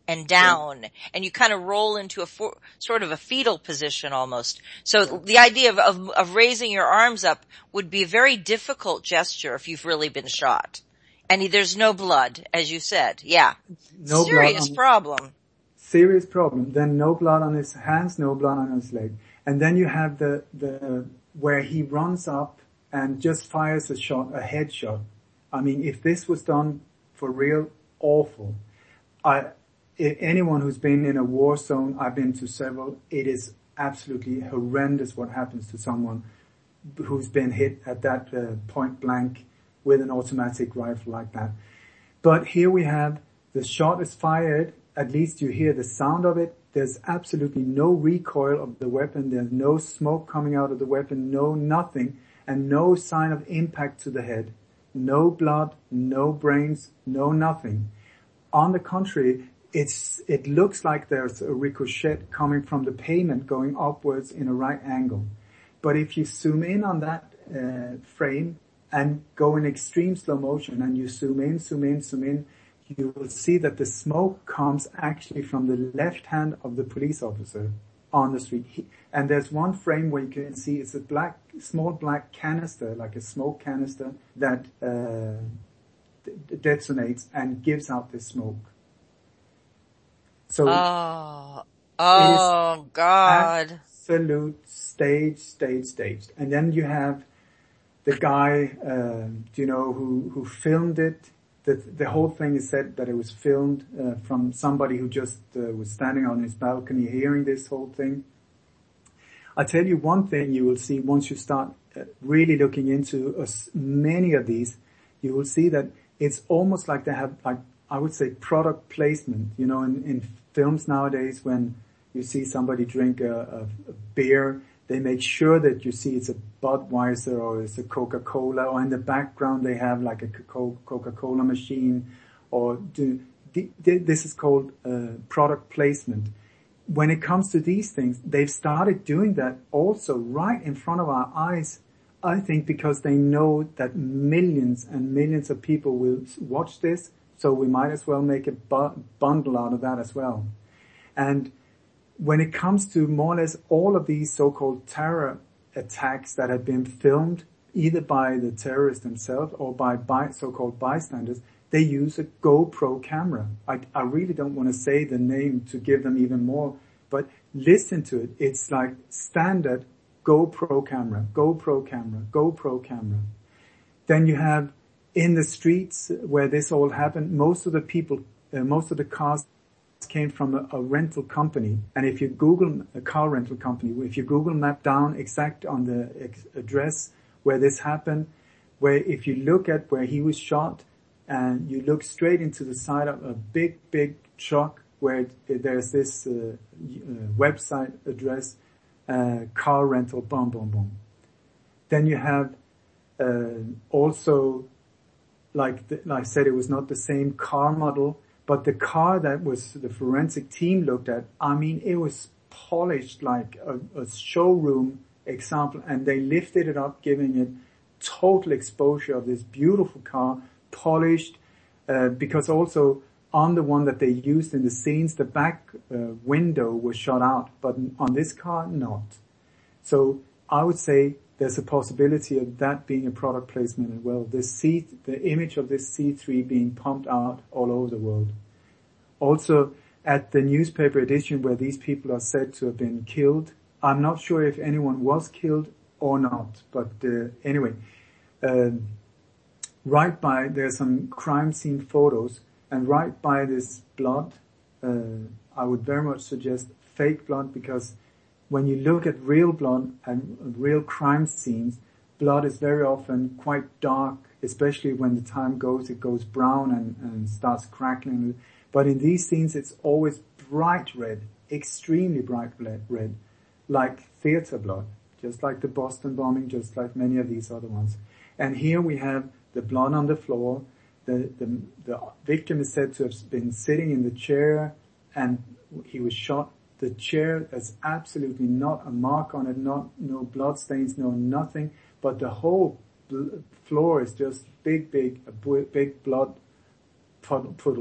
and down, yeah. and you kind of roll into a for, sort of a fetal position almost. So yeah. the idea of, of of raising your arms up would be a very difficult gesture if you've really been shot. And there's no blood, as you said. Yeah.
No
Serious
blood
problem.
Serious problem. Then no blood on his hands, no blood on his leg. And then you have the, the, where he runs up and just fires a shot, a headshot. I mean, if this was done for real, awful. I, anyone who's been in a war zone, I've been to several, it is absolutely horrendous what happens to someone who's been hit at that uh, point blank with an automatic rifle like that. But here we have the shot is fired, at least you hear the sound of it. There's absolutely no recoil of the weapon. There's no smoke coming out of the weapon, no nothing, and no sign of impact to the head. No blood, no brains, no nothing. On the contrary, it's, it looks like there's a ricochet coming from the pavement going upwards in a right angle. But if you zoom in on that uh, frame, and go in extreme slow motion, and you zoom in, zoom in, zoom in, you will see that the smoke comes actually from the left hand of the police officer on the street. He, and there's one frame where you can see it's a black, small black canister, like a smoke canister, that uh, d- detonates and gives out this smoke. So,
oh, oh God!
Absolute stage, stage, staged, and then you have the guy, uh, you know, who, who filmed it. The, the whole thing is said that it was filmed uh, from somebody who just uh, was standing on his balcony hearing this whole thing. I'll tell you one thing you will see once you start uh, really looking into uh, many of these, you will see that it's almost like they have, like, I would say product placement. You know, in, in films nowadays when you see somebody drink a, a, a beer, they make sure that you see it's a Budweiser or it's a Coca-Cola, or in the background they have like a Coca-Cola machine, or do, this is called uh, product placement. When it comes to these things, they've started doing that also right in front of our eyes, I think because they know that millions and millions of people will watch this, so we might as well make a bu- bundle out of that as well. And when it comes to more or less all of these so-called terror attacks that have been filmed either by the terrorists themselves or by, by so-called bystanders, they use a GoPro camera. I, I really don't want to say the name to give them even more, but listen to it. It's like standard GoPro camera, GoPro camera, GoPro camera. Then you have in the streets where this all happened, most of the people, uh, most of the cars came from a, a rental company. And if you Google a car rental company, if you Google map down exact on the ex- address where this happened, where if you look at where he was shot and you look straight into the side of a big, big truck where it, it, there's this uh, uh, website address, uh, car rental, boom, boom, boom. Then you have uh, also, like, the, like I said, it was not the same car model, but the car that was the forensic team looked at, I mean, it was polished like a, a showroom example, and they lifted it up, giving it total exposure of this beautiful car, polished, uh, because also on the one that they used in the scenes, the back uh, window was shot out, but on this car, not. So I would say there's a possibility of that being a product placement as well. This C, the image of this C three being pumped out all over the world. Also, at the newspaper edition where these people are said to have been killed, I'm not sure if anyone was killed or not, but uh, anyway, uh, right by, there's some crime scene photos, and right by this blood, uh, I would very much suggest fake blood, because when you look at real blood and real crime scenes, blood is very often quite dark, especially when the time goes, it goes brown and, and starts crackling. But in these scenes, it's always bright red, extremely bright red, like theater blood, just like the Boston bombing, just like many of these other ones. And here we have the blood on the floor. The, the, the victim is said to have been sitting in the chair and he was shot. The chair has absolutely not a mark on it, not, no blood stains, no nothing, but the whole bl- floor is just big, big, a b- big blood puddle, puddle.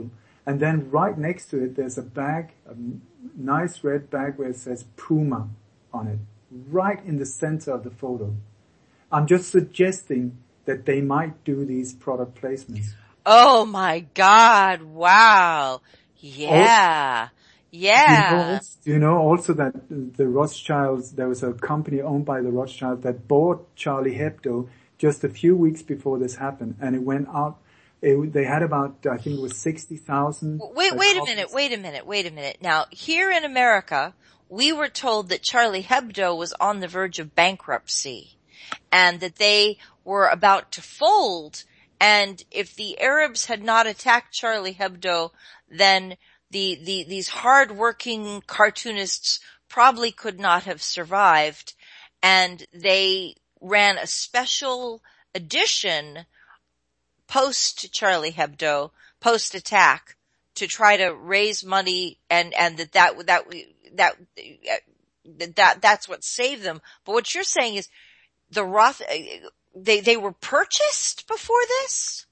And then right next to it, there's a bag, a nice red bag where it says Puma on it, right in the center of the photo. I'm just suggesting that they might do these product placements.
Oh my God. Wow. Yeah.
Also,
yeah.
Do you, know, do you know also that the Rothschilds, there was a company owned by the Rothschilds that bought Charlie Hebdo just a few weeks before this happened, and it went out. It, they had about, I think it was sixty thousand.
Wait, wait a minute, wait a minute, wait a minute. Now, here in America, we were told that Charlie Hebdo was on the verge of bankruptcy and that they were about to fold. And if the Arabs had not attacked Charlie Hebdo, then the, the, these hard-working cartoonists probably could not have survived. And they ran a special edition post Charlie Hebdo, post attack, to try to raise money, and and that that that that that, that that's what saved them. But what you're saying is the Roth they they were purchased before this?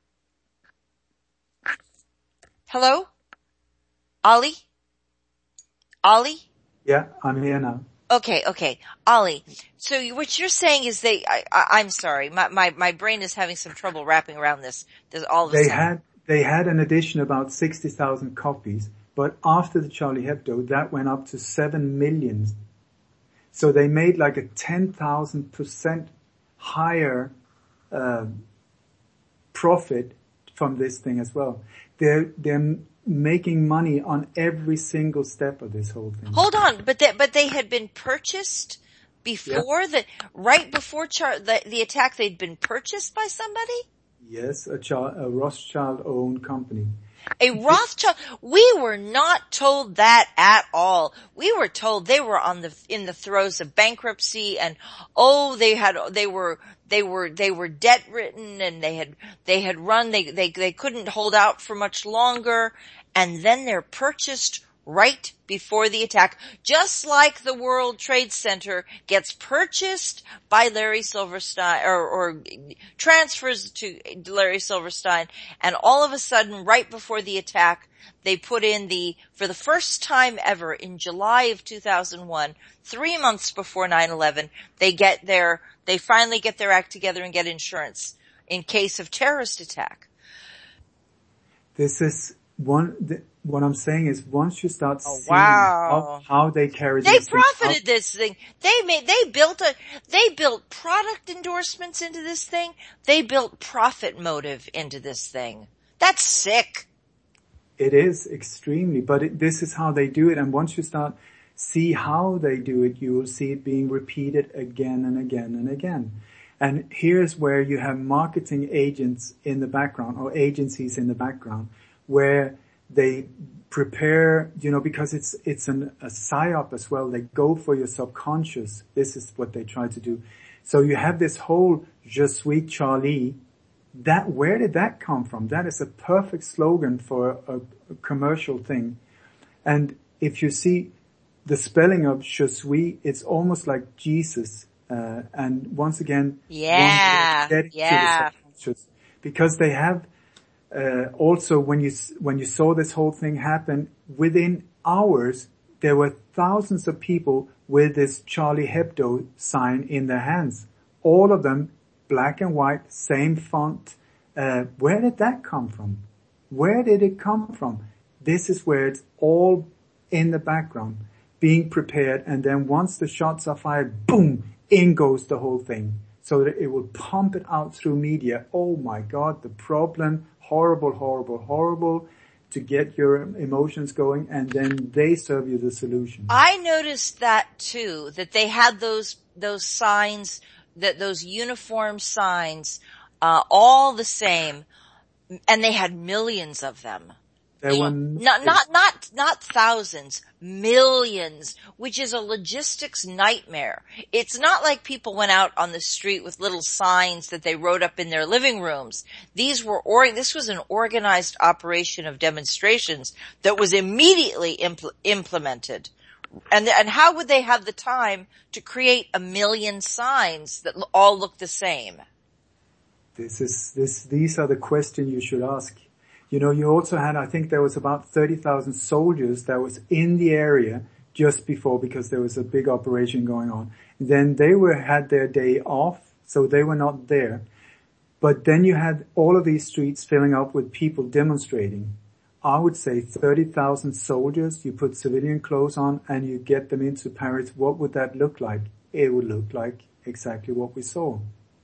Hello? Ollie? Ollie?
Yeah, I'm here now.
Okay, okay. Ollie, so what you're saying is they, I, I, I'm sorry, my, my, my brain is having some trouble wrapping around this. There's all of a
they
sudden.
had, they had an edition about sixty thousand copies, but after the Charlie Hebdo, that went up to seven million. So they made like a ten thousand percent higher, uh, profit from this thing as well. They're, they're, making money on every single step of this whole thing.
Hold on, but they, but they had been purchased before, yeah. the right before Char, the, the attack. They'd been purchased by somebody.
Yes, a, Char, a Rothschild-owned company.
A Rothschild. We were not told that at all. We were told they were on the in the throes of bankruptcy, and oh, they had they were they were they were debt ridden, and they had they had run. They they they couldn't hold out for much longer, and then they're purchased right before the attack, just like the World Trade Center gets purchased by Larry Silverstein, or, or transfers to Larry Silverstein, and all of a sudden, right before the attack, they put in the, for the first time ever in July of two thousand one, three months before nine eleven, they get their, they finally get their act together and get insurance in case of terrorist attack.
This is one, the, what I'm saying is once you start
oh,
seeing
wow.
how, how they carry
they
this
profited
thing,
this thing. They made, they built a, they built product endorsements into this thing. They built profit motive into this thing. That's sick.
It is extremely, but it, this is how they do it. And once you start see how they do it, you will see it being repeated again and again and again. And here's where you have marketing agents in the background, or agencies in the background, where they prepare, you know, because it's, it's an, a psyop as well. They go for your subconscious. This is what they try to do. So you have this whole Je suis Charlie. That, where did that come from? That is a perfect slogan for a, a commercial thing. And if you see the spelling of Je suis, it's almost like Jesus. Uh, and once again,
yeah,
once
yeah,
because they have, Uh, also, when you, when you saw this whole thing happen, within hours, there were thousands of people with this Charlie Hebdo sign in their hands. All of them, black and white, same font. Uh, where did that come from? Where did it come from? This is where it's all in the background, being prepared, and then once the shots are fired, boom, in goes the whole thing. So that it will pump it out through media. Oh my God, the problem, horrible, horrible, horrible, to get your emotions going, and then they serve you the solution.
I noticed that too, that they had those, those signs, that those uniform signs, uh, all the same, and they had millions of them.
There were
not, not, not, not thousands, millions, which is a logistics nightmare. It's not like people went out on the street with little signs that they wrote up in their living rooms. These were, or, this was an organized operation of demonstrations that was immediately impl- implemented. And, and how would they have the time to create a million signs that all look the same?
This is, this, these are the questions you should ask. You know, you also had, I think there was about thirty thousand soldiers that was in the area just before, because there was a big operation going on. Then they were, had their day off, so they were not there. But then you had all of these streets filling up with people demonstrating. I would say thirty thousand soldiers, you put civilian clothes on and you get them into Paris. What would that look like? It would look like exactly what we saw.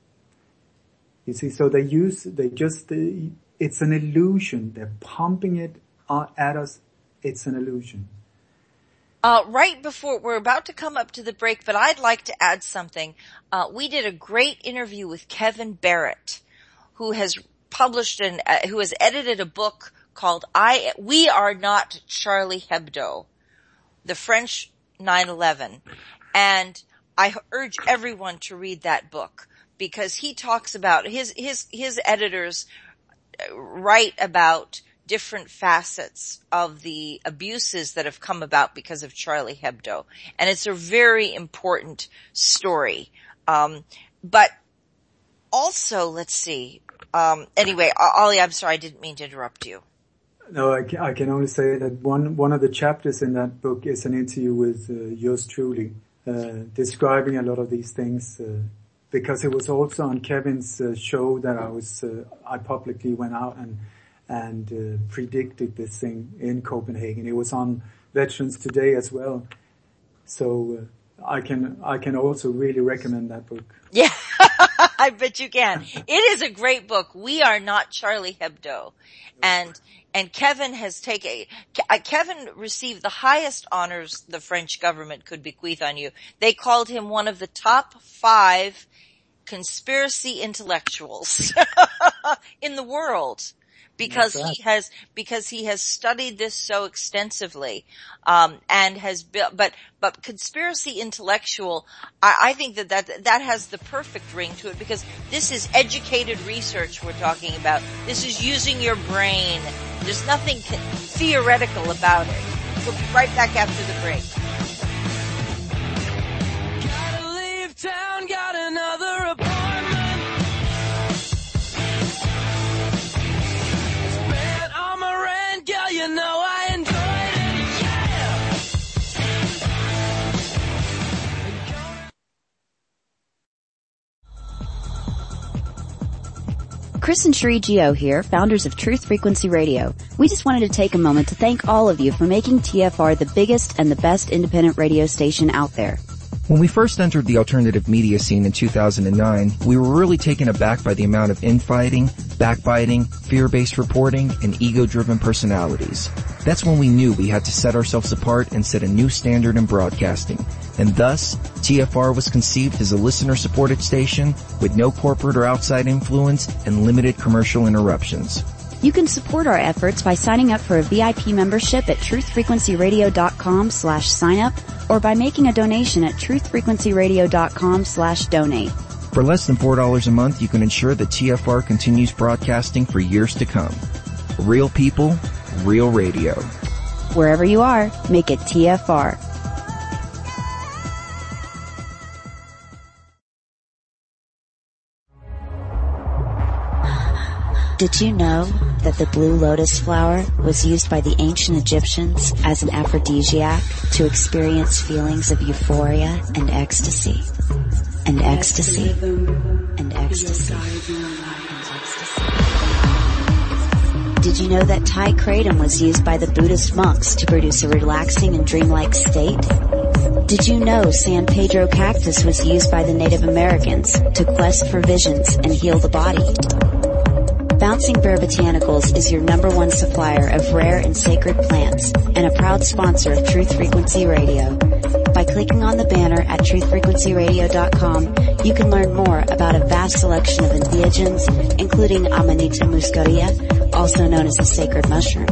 You see, so they use, they just, uh, it's an illusion. They're pumping it at us. It's an illusion.
Uh, right before, we're about to come up to the break, but I'd like to add something. Uh, we did a great interview with Kevin Barrett, who has published and, uh, who has edited a book called I, We Are Not Charlie Hebdo, the French nine eleven. And I urge everyone to read that book, because he talks about, his, his, his editors write about different facets of the abuses that have come about because of Charlie Hebdo. And it's a very important story. Um, but also, let's see, um, anyway, Ollie, I'm sorry, I didn't mean to interrupt you.
No, I can, I can only say that one, one of the chapters in that book is an interview with uh, yours truly, uh, describing a lot of these things, uh, because it was also on Kevin's uh, show that I was, uh, I publicly went out and, and uh, predicted this thing in Copenhagen. It was on Veterans Today as well. So uh, I can, I can also really recommend that book.
Yeah, I bet you can. It is a great book. We Are Not Charlie Hebdo. And, and Kevin has taken, Kevin received the highest honors the French government could bequeath on you. They called him one of the top five conspiracy intellectuals in the world. Because he has, because he has studied this so extensively, um, and has built, but, but conspiracy intellectual, I, I think that, that, that has the perfect ring to it, because this is educated research we're talking about. This is using your brain. There's nothing theoretical about it. We'll be right back after the break.
Gotta leave town, got another apartment. Girl, you know I enjoyed
it, yeah! Chris and Cherie Geo here, founders of Truth Frequency Radio. We just wanted to take a moment to thank all of you for making T F R the biggest and the best independent radio station out there.
When we first entered the alternative media scene in two thousand nine, we were really taken aback by the amount of infighting, backbiting, fear-based reporting, and ego-driven personalities. That's when we knew we had to set ourselves apart and set a new standard in broadcasting. And thus, T F R was conceived as a listener-supported station with no corporate or outside influence and limited commercial interruptions.
You can support our efforts by signing up for a V I P membership at truthfrequencyradio.com slash sign up or by making a donation at truthfrequencyradio.com slash donate.
For less than four dollars a month, you can ensure that T F R continues broadcasting for years to come. Real people, real radio.
Wherever you are, make it T F R. Did you know that the blue lotus flower was used by the ancient Egyptians as an aphrodisiac to experience feelings of euphoria and ecstasy? And ecstasy. And ecstasy. Did you know that Thai kratom was used by the Buddhist monks to produce a relaxing and dreamlike state? Did you know San Pedro cactus was used by the Native Americans to quest for visions and heal the body? Bouncing Bear Botanicals is your number one supplier of rare and sacred plants and a proud sponsor of Truth Frequency Radio. By clicking on the banner at truth frequency radio dot com, you can learn more about a vast selection of entheogens, including Amanita muscaria, also known as the sacred mushroom.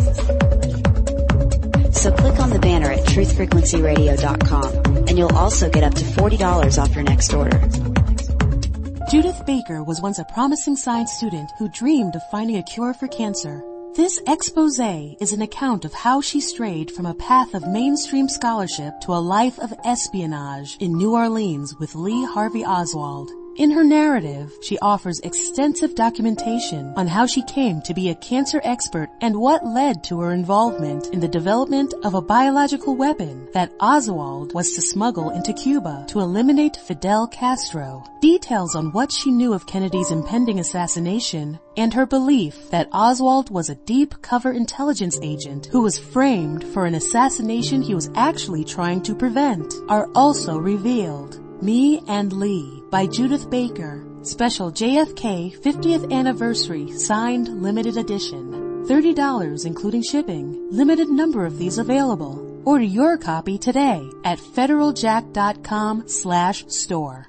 So click on the banner at truth frequency radio dot com, and you'll also get up to forty dollars off your next order.
Judith Baker was once a promising science student who dreamed of finding a cure for cancer. This expose is an account of how she strayed from a path of mainstream scholarship to a life of espionage in New Orleans with Lee Harvey Oswald. In her narrative, she offers extensive documentation on how she came to be a cancer expert and what led to her involvement in the development of a biological weapon that Oswald was to smuggle into Cuba to eliminate Fidel Castro. Details on what she knew of Kennedy's impending assassination and her belief that Oswald was a deep cover intelligence agent who was framed for an assassination he was actually trying to prevent are also revealed. Me and Lee by Judith Baker. Special J F K fiftieth Anniversary Signed Limited Edition. thirty dollars including shipping. Limited number of these available. Order your copy today at federaljack.com slash store.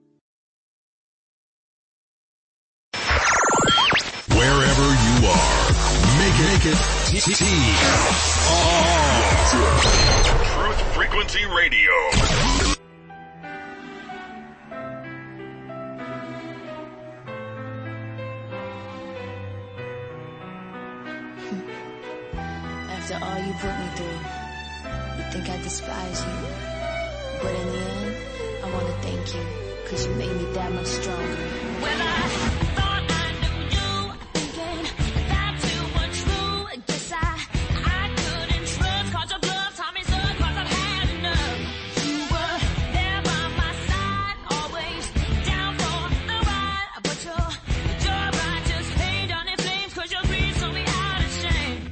Wherever you are, make it, make it T T R. Truth Frequency Radio.
After all you put me through, you think I despise you. But in the end, I want to thank you, cause you made me that much stronger. Well, I thought I knew you, thinking that you were true. Guess I, I couldn't trust, cause your love taught me so, cause I've had enough. You were there by my side, always down for the ride. But your, your ride just paid on in flames, cause your greed took me out of shame.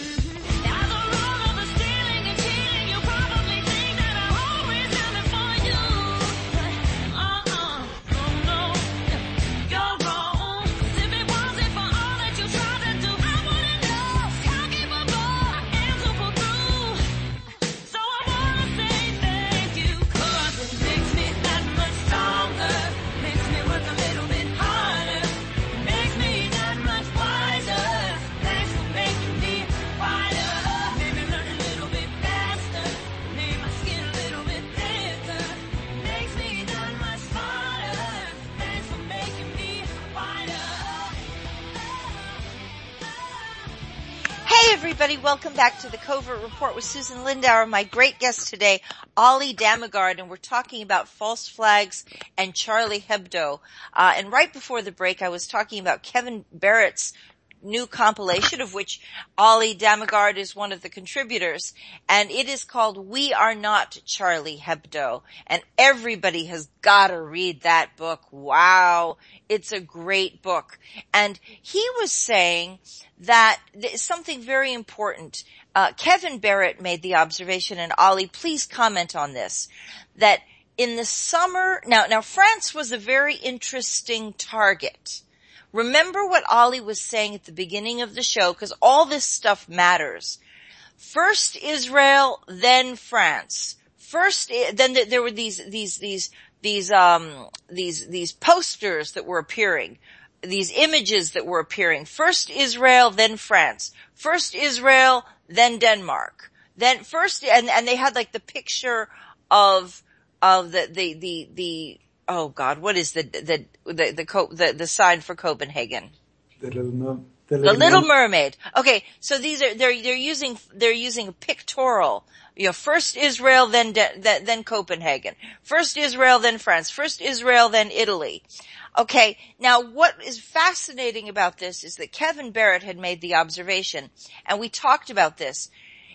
Everybody, welcome back to the Covert Report with Susan Lindauer. My great guest today, Ollie Dammegard, and we're talking about false flags and Charlie Hebdo. Uh, and right before the break, I was talking about Kevin Barrett's new compilation, of which Ollie Dammegard is one of the contributors, and it is called We Are Not Charlie Hebdo, and everybody has got to read that book. Wow, it's a great book. And he was saying that something very important. Uh, Kevin Barrett made the observation, and Ollie, please comment on this, that in the summer, now, now France was a very interesting target. Remember what Ollie was saying at the beginning of the show, because all this stuff matters. First Israel, then France. First, then there were these, these, these, these, um, these, these posters that were appearing, these images that were appearing. First Israel, then France. First Israel, then Denmark. Then first, and, and they had like the picture of, of the, the, the, the, oh God, what is the, the, the, the, the, the sign for Copenhagen?
The little, mer- the
little, the little mermaid. Okay. So these are, they're, they're using, they're using a pictorial. You know, first Israel, then, de- then Copenhagen. First Israel, then France. First Israel, then Italy. Okay. Now what is fascinating about this is that Kevin Barrett had made the observation, and we talked about this.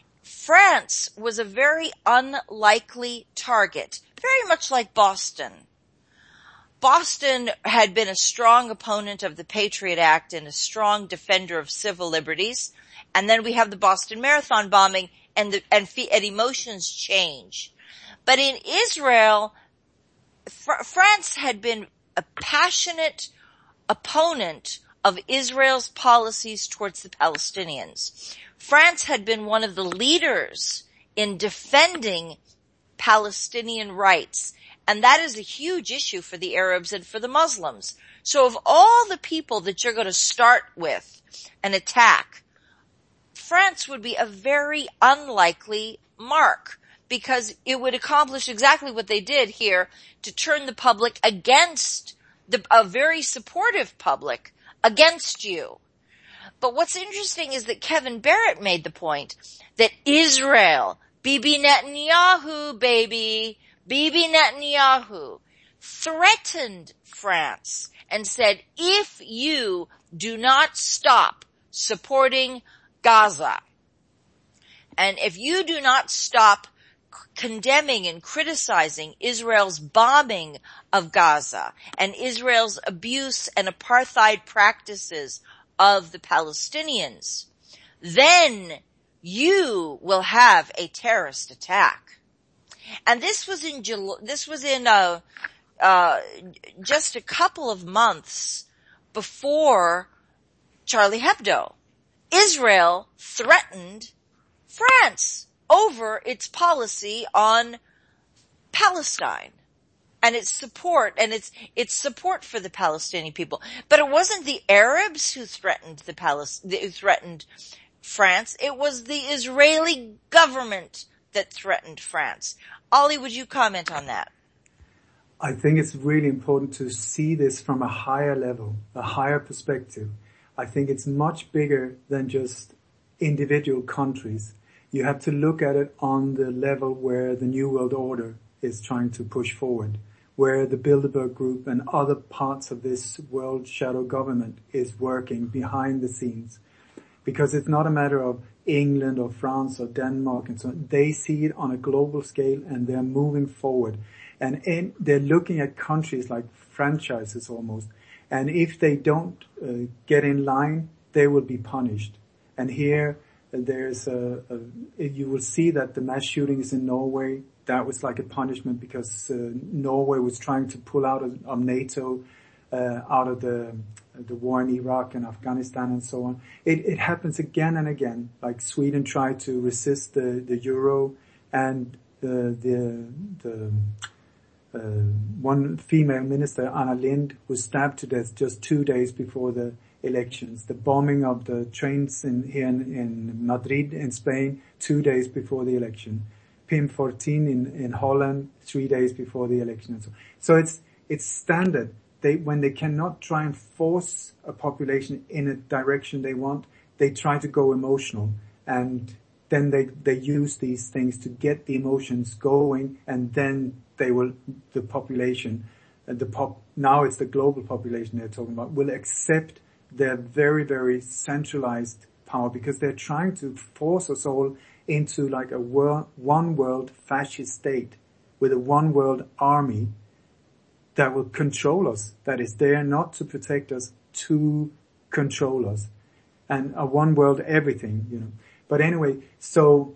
France was a very unlikely target, very much like Boston. Boston had been a strong opponent of the Patriot Act and a strong defender of civil liberties. And then we have the Boston Marathon bombing, and the, and, and emotions change. But in Israel, Fr- France had been a passionate opponent of Israel's policies towards the Palestinians. France had been one of the leaders in defending Palestinian rights. And that is a huge issue for the Arabs and for the Muslims. So of all the people that you're going to start with an attack, France would be a very unlikely mark, because it would accomplish exactly what they did here, to turn the public against the, a very supportive public against you. But what's interesting is that Kevin Barrett made the point that Israel, Bibi Netanyahu, baby, Bibi Netanyahu, threatened France and said, if you do not stop supporting Gaza, and if you do not stop condemning and criticizing Israel's bombing of Gaza and Israel's abuse and apartheid practices of the Palestinians, then you will have a terrorist attack. And this was in July, this was in uh uh just a couple of months before Charlie Hebdo. Israel threatened France over its policy on Palestine and its support and its its support for the Palestinian people. But it wasn't the Arabs who threatened the Palest- who threatened France. It was the Israeli government that threatened France. Ollie, would you comment on that?
I think it's really important to see this from a higher level, a higher perspective. I think it's much bigger than just individual countries. You have to look at it on the level where the New World Order is trying to push forward, where the Bilderberg Group and other parts of this world shadow government is working behind the scenes. Because it's not a matter of England or France or Denmark and so on. They see it on a global scale and they're moving forward. And in, they're looking at countries like franchises almost. And if they don't uh, get in line, they will be punished. And here uh, there's a, a, you will see that the mass shootings in Norway, that was like a punishment because uh, Norway was trying to pull out of, of NATO, uh, out of the the war in Iraq and Afghanistan and so on. It, it happens again and again. Like Sweden tried to resist the, the euro, and the the the uh, one female minister, Anna Lindh, was stabbed to death just two days before the elections. The bombing of the trains in here in, in Madrid in Spain, two days before the election. Pim fourteen in in Holland, three days before the election and so on. So it's it's standard. They, when they cannot try and force a population in a direction they want, they try to go emotional, and then they, they use these things to get the emotions going, and then they will, the population, uh, the pop, now it's the global population they're talking about, will accept their very, very centralized power, because they're trying to force us all into like a world, one world fascist state with a one world army that will control us, that is there not to protect us, to control us. And a one world everything, you know. But anyway, so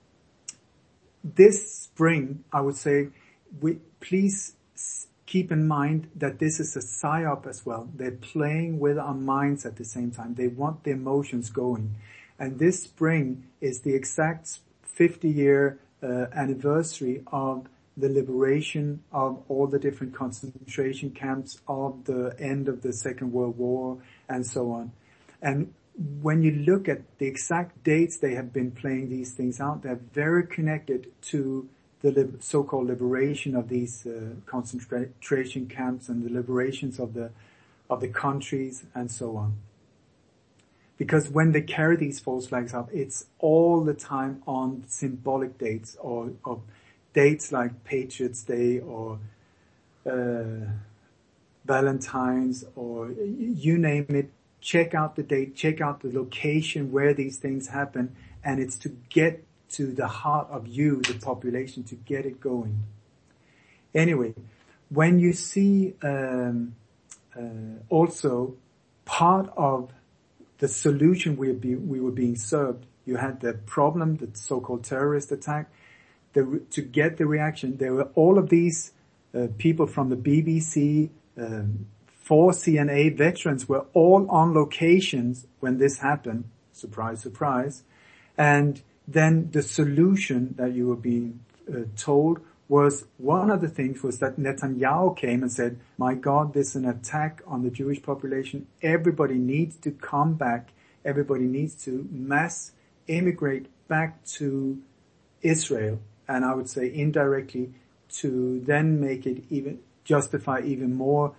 this spring, I would say, we, please keep in mind that this is a psyop as well. They're playing with our minds at the same time. They want the emotions going. And this spring is the exact fifty year uh, anniversary of the liberation of all the different concentration camps, of the end of the Second World War, and so on. And when you look at the exact dates they have been playing these things out, they're very connected to the li- so-called liberation of these uh, concentration camps and the liberations of the of the countries and so on. Because when they carry these false flags up, it's all the time on symbolic dates or of dates like Patriots Day or uh, Valentine's or you name it. Check out the date, check out the location where these things happen, and it's to get to the heart of you, the population, to get it going. Anyway, when you see um, uh, also part of the solution we, be, we were being served, you had the problem, the so-called terrorist attack. The, to get the reaction, there were all of these uh, people from the B B C, um, four C N A veterans were all on locations when this happened. Surprise, surprise. And then the solution that you were being uh, told was, one of the things was that Netanyahu came and said, my God, this is an attack on the Jewish population. Everybody needs to come back. Everybody needs to mass immigrate back to Israel. And I would say indirectly to then make it even, justify even more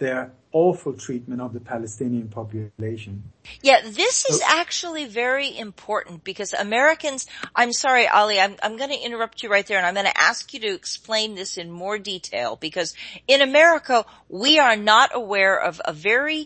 their awful treatment of the Palestinian population.
Yeah, this is actually very important because Americans, I'm sorry, Ali, I'm, I'm going to interrupt you right there and I'm going to ask you to explain this in more detail because in America, we are not aware of a very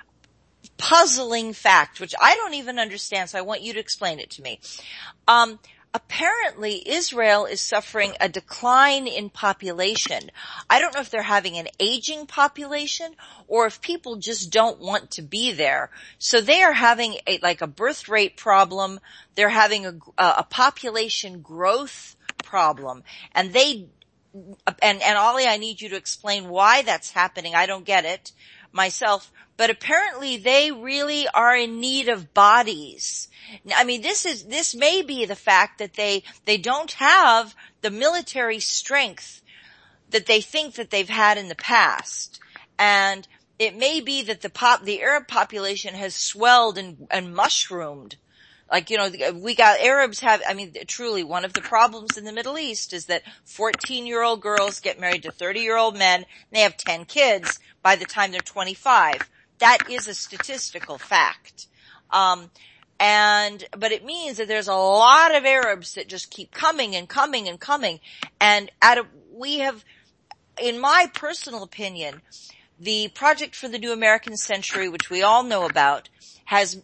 puzzling fact, which I don't even understand, so I want you to explain it to me. Um, Apparently, Israel is suffering a decline in population. I don't know if they're having an aging population or if people just don't want to be there. So they are having a, like a birth rate problem. They're having a, a population growth problem. And they, and, and Ollie, I need you to explain why that's happening. I don't get it myself. But apparently they really are in need of bodies. I mean, this is, this may be the fact that they, they don't have the military strength that they think that they've had in the past. And it may be that the pop, the Arab population has swelled and, and mushroomed. Like, you know, we got Arabs have, I mean, truly one of the problems in the Middle East is that fourteen year old girls get married to thirty year old men and they have ten kids by the time they're twenty-five. That is a statistical fact. Um, and, but it means that there's a lot of Arabs that just keep coming and coming and coming. And out of, we have, in my personal opinion, the Project for the New American Century, which we all know about, has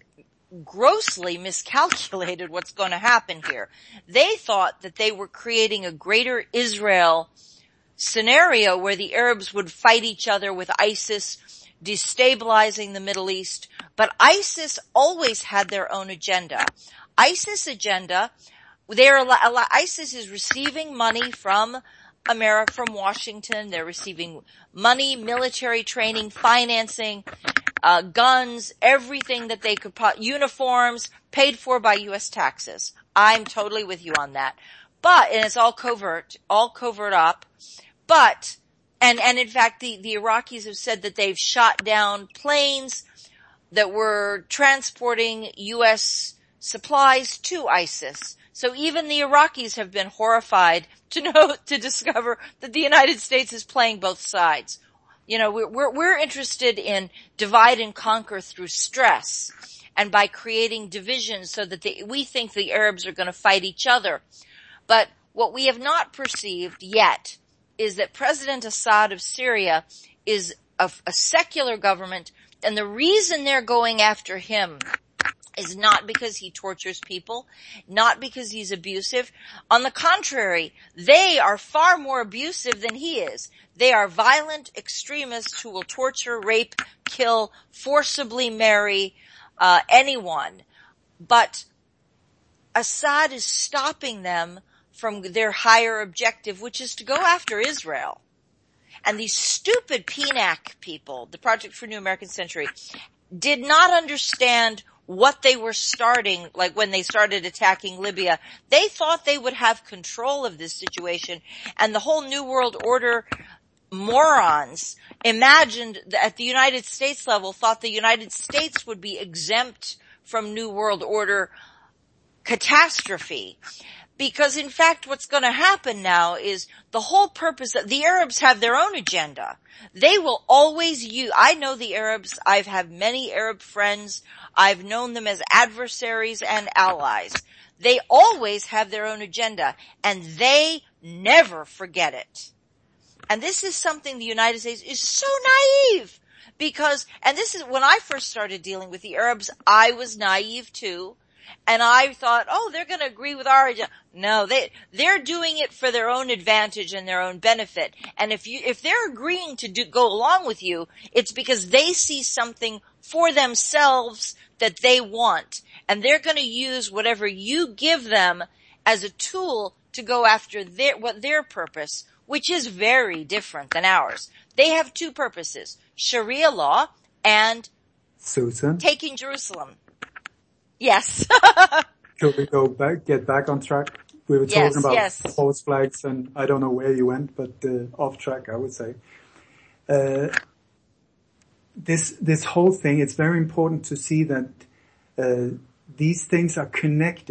grossly miscalculated what's going to happen here. They thought that they were creating a greater Israel scenario where the Arabs would fight each other with ISIS, destabilizing the Middle East. But ISIS always had their own agenda. ISIS agenda, they're, ISIS is receiving money from America, from Washington. They're receiving money, military training, financing, uh, guns, everything that they could put, uniforms, paid for by U S taxes. I'm totally with you on that. But, and it's all covert, all covert up. But, and, and in fact, the, the Iraqis have said that they've shot down planes that were transporting U S supplies to ISIS. So even the Iraqis have been horrified to know, to discover that the United States is playing both sides. You know, we're, we're, we're interested in divide and conquer through stress and by creating divisions so that the, we think the Arabs are going to fight each other. But what we have not perceived yet is that President Assad of Syria is a, a secular government, and the reason they're going after him is not because he tortures people, not because he's abusive. On the contrary, they are far more abusive than he is. They are violent extremists who will torture, rape, kill, forcibly marry uh anyone. But Assad is stopping them from their higher objective, which is to go after Israel. And these stupid P N A C people, the Project for New American Century, did not understand what they were starting, like when they started attacking Libya. They thought they would have control of this situation, and the whole New World Order morons imagined that at the United States level, thought the United States would be exempt from New World Order catastrophe. Because in fact what's going to happen now is the whole purpose of the Arabs have their own agenda. They will always use, I know the Arabs, I've had many Arab friends, I've known them as adversaries and allies. They always have their own agenda, and they never forget it. And this is something the United States is so naive, because, and this is, when I first started dealing with the Arabs, I was naive too. And I thought, oh, they're going to agree with our agenda. No, they, they're doing it for their own advantage and their own benefit. And if you, if they're agreeing to do, go along with you, it's because they see something for themselves that they want. And they're going to use whatever you give them as a tool to go after their, what their purpose, which is very different than ours. They have two purposes, Sharia law and
Susan,
taking Jerusalem. Yes.
Should we go back, get back on track? We were talking
yes,
about
yes.
false flags, and I don't know where you went, but uh, off track, I would say. Uh, this this whole thing, it's very important to see that uh, these things are connected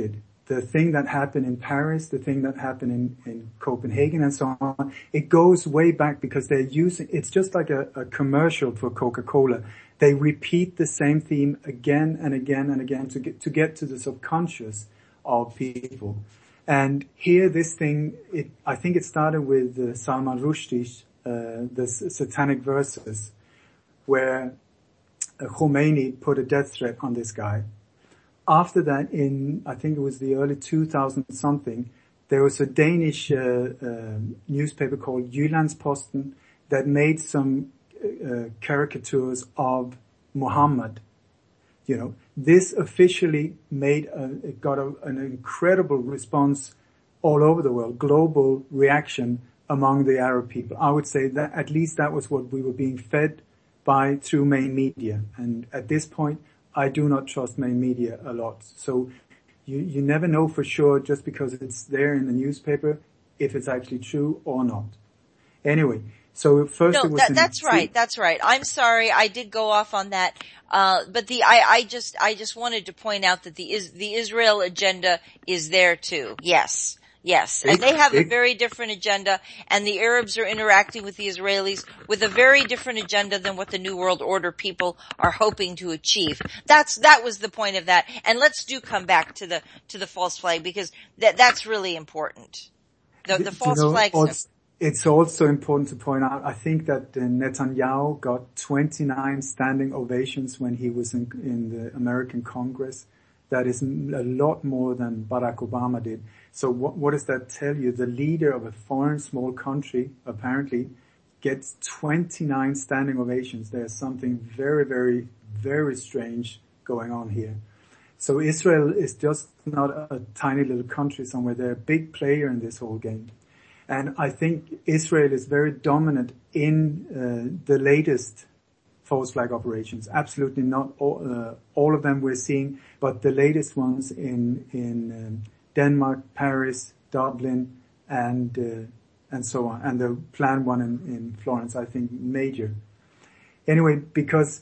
the thing that happened in Paris, the thing that happened in, in Copenhagen and so on, it goes way back because they're using, it's just like a, a commercial for Coca-Cola. They repeat the same theme again and again and again to get, to get to the subconscious of people. And here this thing, it, I think it started with uh, Salman Rushdie's, uh, the Satanic Verses, where uh, Khomeini put a death threat on this guy. After that, in, I think it was the early two thousand something, there was a Danish uh, uh, newspaper called Jyllands-Posten that made some uh, caricatures of Muhammad. You know, this officially made a, it got a, an incredible response all over the world, global reaction among the Arab people. I would say that at least that was what we were being fed by through main media. And at this point, I do not trust main media a lot. So you, you never know for sure just because it's there in the newspaper if it's actually true or not. Anyway, so first
no,
it was...
That, that's right, that's right. I'm sorry, I did go off on that. Uh, but the, I, I just, I just wanted to point out that the, is, the Israel agenda is there too. Yes. Yes, and they have a very different agenda, and the Arabs are interacting with the Israelis with a very different agenda than what the New World Order people are hoping to achieve. That's, that was the point of that. And let's do come back to the, to the false flag, because that, that's really important. The, the false
you know,
flags.
Also, it's also important to point out, I think that uh, Netanyahu got twenty-nine standing ovations when he was in, in the American Congress. That is a lot more than Barack Obama did. So what, what does that tell you? The leader of a foreign small country, apparently, gets twenty-nine standing ovations. There's something very, very, very strange going on here. So Israel is just not a tiny little country somewhere. They're a big player in this whole game. And I think Israel is very dominant in uh, the latest false flag operations. Absolutely not all, uh, all of them we're seeing, but the latest ones in, in um, Denmark, Paris, Dublin, and, uh, and so on. And the planned one in, in Florence, I think, major. Anyway, because,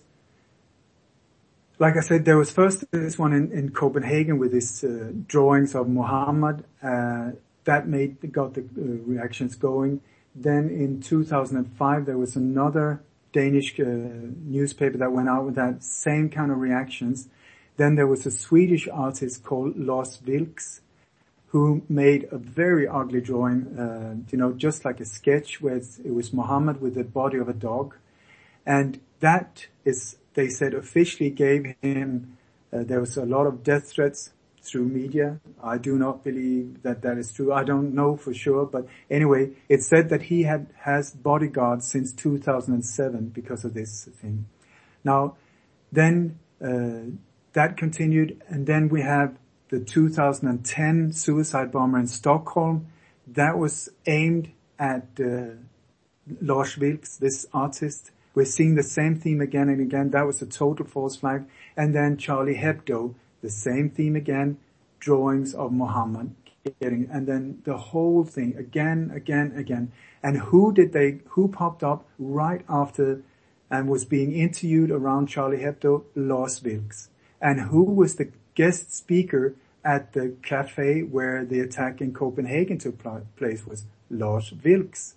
like I said, there was first this one in, in Copenhagen with these uh, drawings of Muhammad, uh, that made, got the uh, reactions going. Then in two thousand five, there was another Danish uh, newspaper that went out with that same kind of reactions. Then there was a Swedish artist called Lars Vilks who made a very ugly drawing, uh, you know, just like a sketch where it was Muhammad with the body of a dog. And that is, they said, officially gave him, uh, there was a lot of death threats through media. I do not believe that that is true. I don't know for sure, but anyway, it said that he had has bodyguards since two thousand seven because of this thing. Now, then uh, that continued, and then we have the two thousand ten suicide bomber in Stockholm. That was aimed at uh, Lars Vilks, this artist. We're seeing the same theme again and again. That was a total false flag. And then Charlie Hebdo, the same theme again, drawings of Muhammad getting, and then the whole thing again, again, again. And who did they, who popped up right after and was being interviewed around Charlie Hebdo? Lars Vilks. And who was the guest speaker at the cafe where the attack in Copenhagen took place? Was Lars Vilks.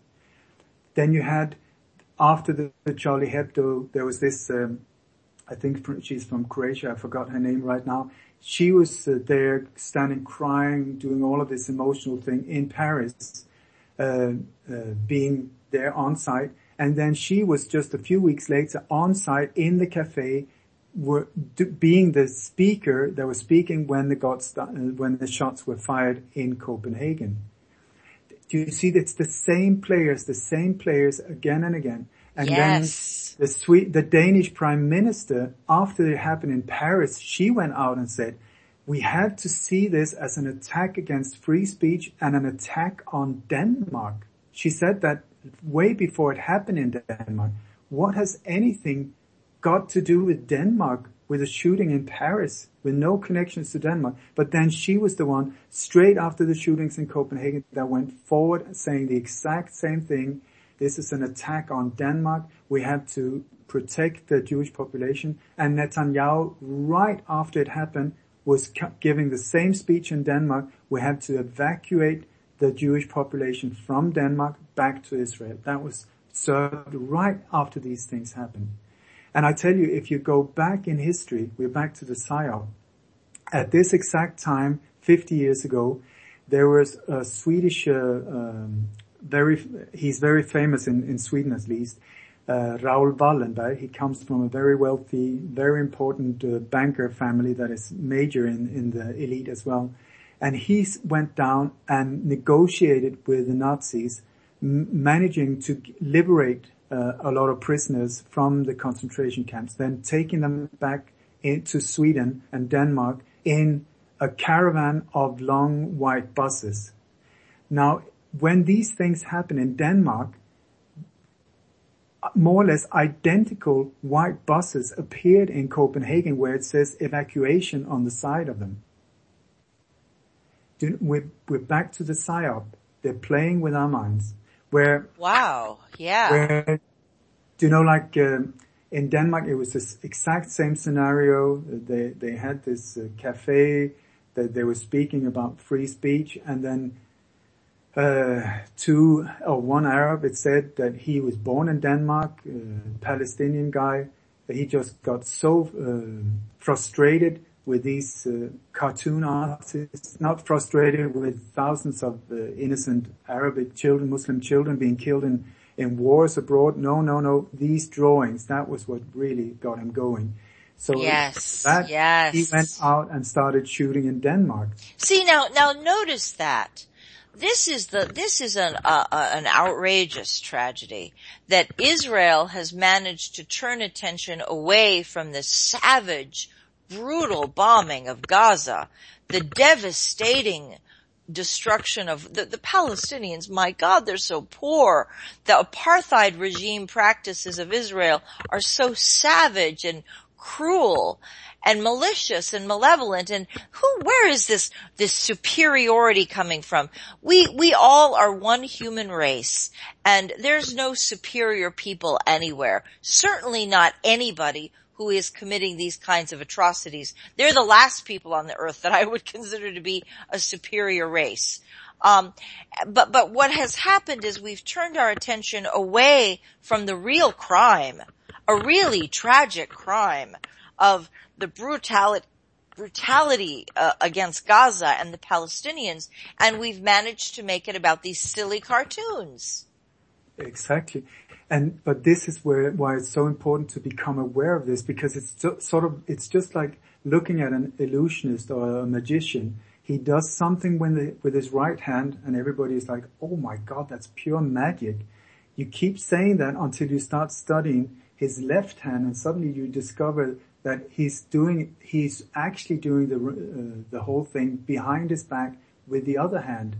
Then you had, after the, the Charlie Hebdo, there was this, um, I think she's from Croatia, I forgot her name right now. She was uh, there standing crying, doing all of this emotional thing in Paris, uh, uh, being there on site. And then she was just a few weeks later on site in the cafe, were d- being the speaker that was speaking when the got st- uh, when the shots were fired in Copenhagen. Do you see that it's the same players, the same players again and again? And
yes.
then the sweet, the Danish prime minister, after it happened in Paris, she went out and said, we have to see this as an attack against free speech and an attack on Denmark. She said that way before it happened in Denmark. What has anything got to do with Denmark, with a shooting in Paris, with no connections to Denmark? But then she was the one, straight after the shootings in Copenhagen, that went forward saying the exact same thing. This is an attack on Denmark. We have to protect the Jewish population. And Netanyahu, right after it happened, was giving the same speech in Denmark. We had to evacuate the Jewish population from Denmark back to Israel. That was served right after these things happened. And I tell you, if you go back in history, we're back to the PSYOP. At this exact time, fifty years ago, there was a Swedish, uh, um, very, he's very famous in, in Sweden at least, uh, Raoul Wallenberg. He comes from a very wealthy, very important uh, banker family that is major in, in the elite as well. And he went down and negotiated with the Nazis, m- managing to liberate uh, a lot of prisoners from the concentration camps, then taking them back into Sweden and Denmark in a caravan of long white buses. Now, when these things happen in Denmark, more or less identical white buses appeared in Copenhagen where it says evacuation on the side of them. We're, we're back to the PSYOP. They're playing with our minds. Where
wow, yeah.
Where, do you know, like uh, in Denmark, it was this exact same scenario. They they had this uh, cafe that they were speaking about free speech, and then uh two or one Arab, it said that he was born in Denmark, a Palestinian guy. That he just got so uh, frustrated with these uh, cartoon artists, not frustrated with thousands of uh, innocent Arabic children, Muslim children being killed in, in wars abroad. No, no, no. These drawings, that was what really got him going. So
yes,
that,
yes.
he went out and started shooting in Denmark.
See, now, now notice that. This is the, this is an, uh, uh, an outrageous tragedy that Israel has managed to turn attention away from the savage, brutal bombing of Gaza, the devastating destruction of the, the Palestinians. My God, they're so poor. The apartheid regime practices of Israel are so savage and cruel and malicious and malevolent. And who, where is this, this superiority coming from? We, we all are one human race, and there's no superior people anywhere. Certainly not anybody who is committing these kinds of atrocities. They're the last people on the earth that I would consider to be a superior race. Um, but, but what has happened is we've turned our attention away from the real crime, a really tragic crime of the brutality, brutality uh, against Gaza and the Palestinians, and we've managed to make it about these silly cartoons.
Exactly. And, but this is where, why it's so important to become aware of this, because it's just, sort of, it's just like looking at an illusionist or a magician. He does something with, the, with his right hand and everybody is like, oh my God, that's pure magic. You keep saying that until you start studying his left hand, and suddenly you discover that he's doing, he's actually doing the, uh, the whole thing behind his back with the other hand.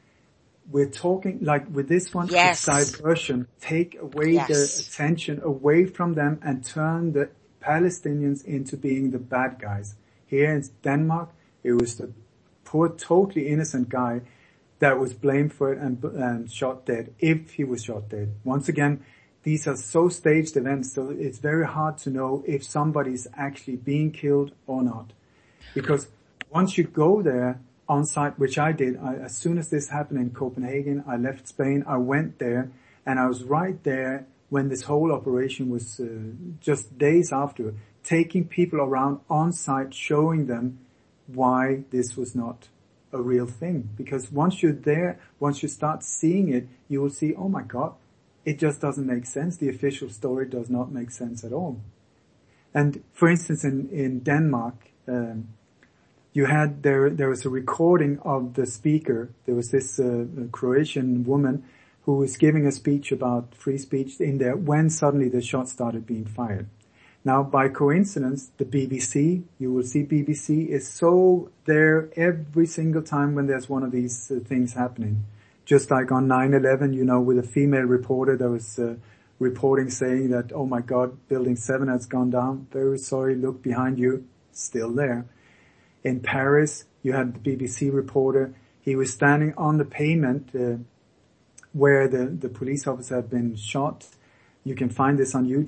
We're talking, like with this one,
yes.
diversion, take away yes. the attention away from them and turn the Palestinians into being the bad guys. Here in Denmark, it was the poor, totally innocent guy that was blamed for it and, and shot dead, if he was shot dead. Once again, these are so staged events, so it's very hard to know if somebody's actually being killed or not. Because once you go there, on site, which I did. I, as soon as this happened in Copenhagen, I left Spain. I went there, and I was right there when this whole operation was uh, just days after, taking people around on site, showing them why this was not a real thing. Because once you're there, once you start seeing it, you will see, oh my God, it just doesn't make sense. The official story does not make sense at all. And for instance, in, in Denmark, um, You had, there, there was a recording of the speaker. There was this, uh, Croatian woman who was giving a speech about free speech in there when suddenly the shots started being fired. Now, by coincidence, the B B C, you will see B B C is so there every single time when there's one of these uh, things happening. Just like on nine eleven, you know, with a female reporter that was, uh, reporting saying that, oh my God, building seven has gone down. Very sorry, look behind you. Still there. In Paris, you had the B B C reporter. He was standing on the pavement uh, where the, the police officer had been shot. You can find this on YouTube.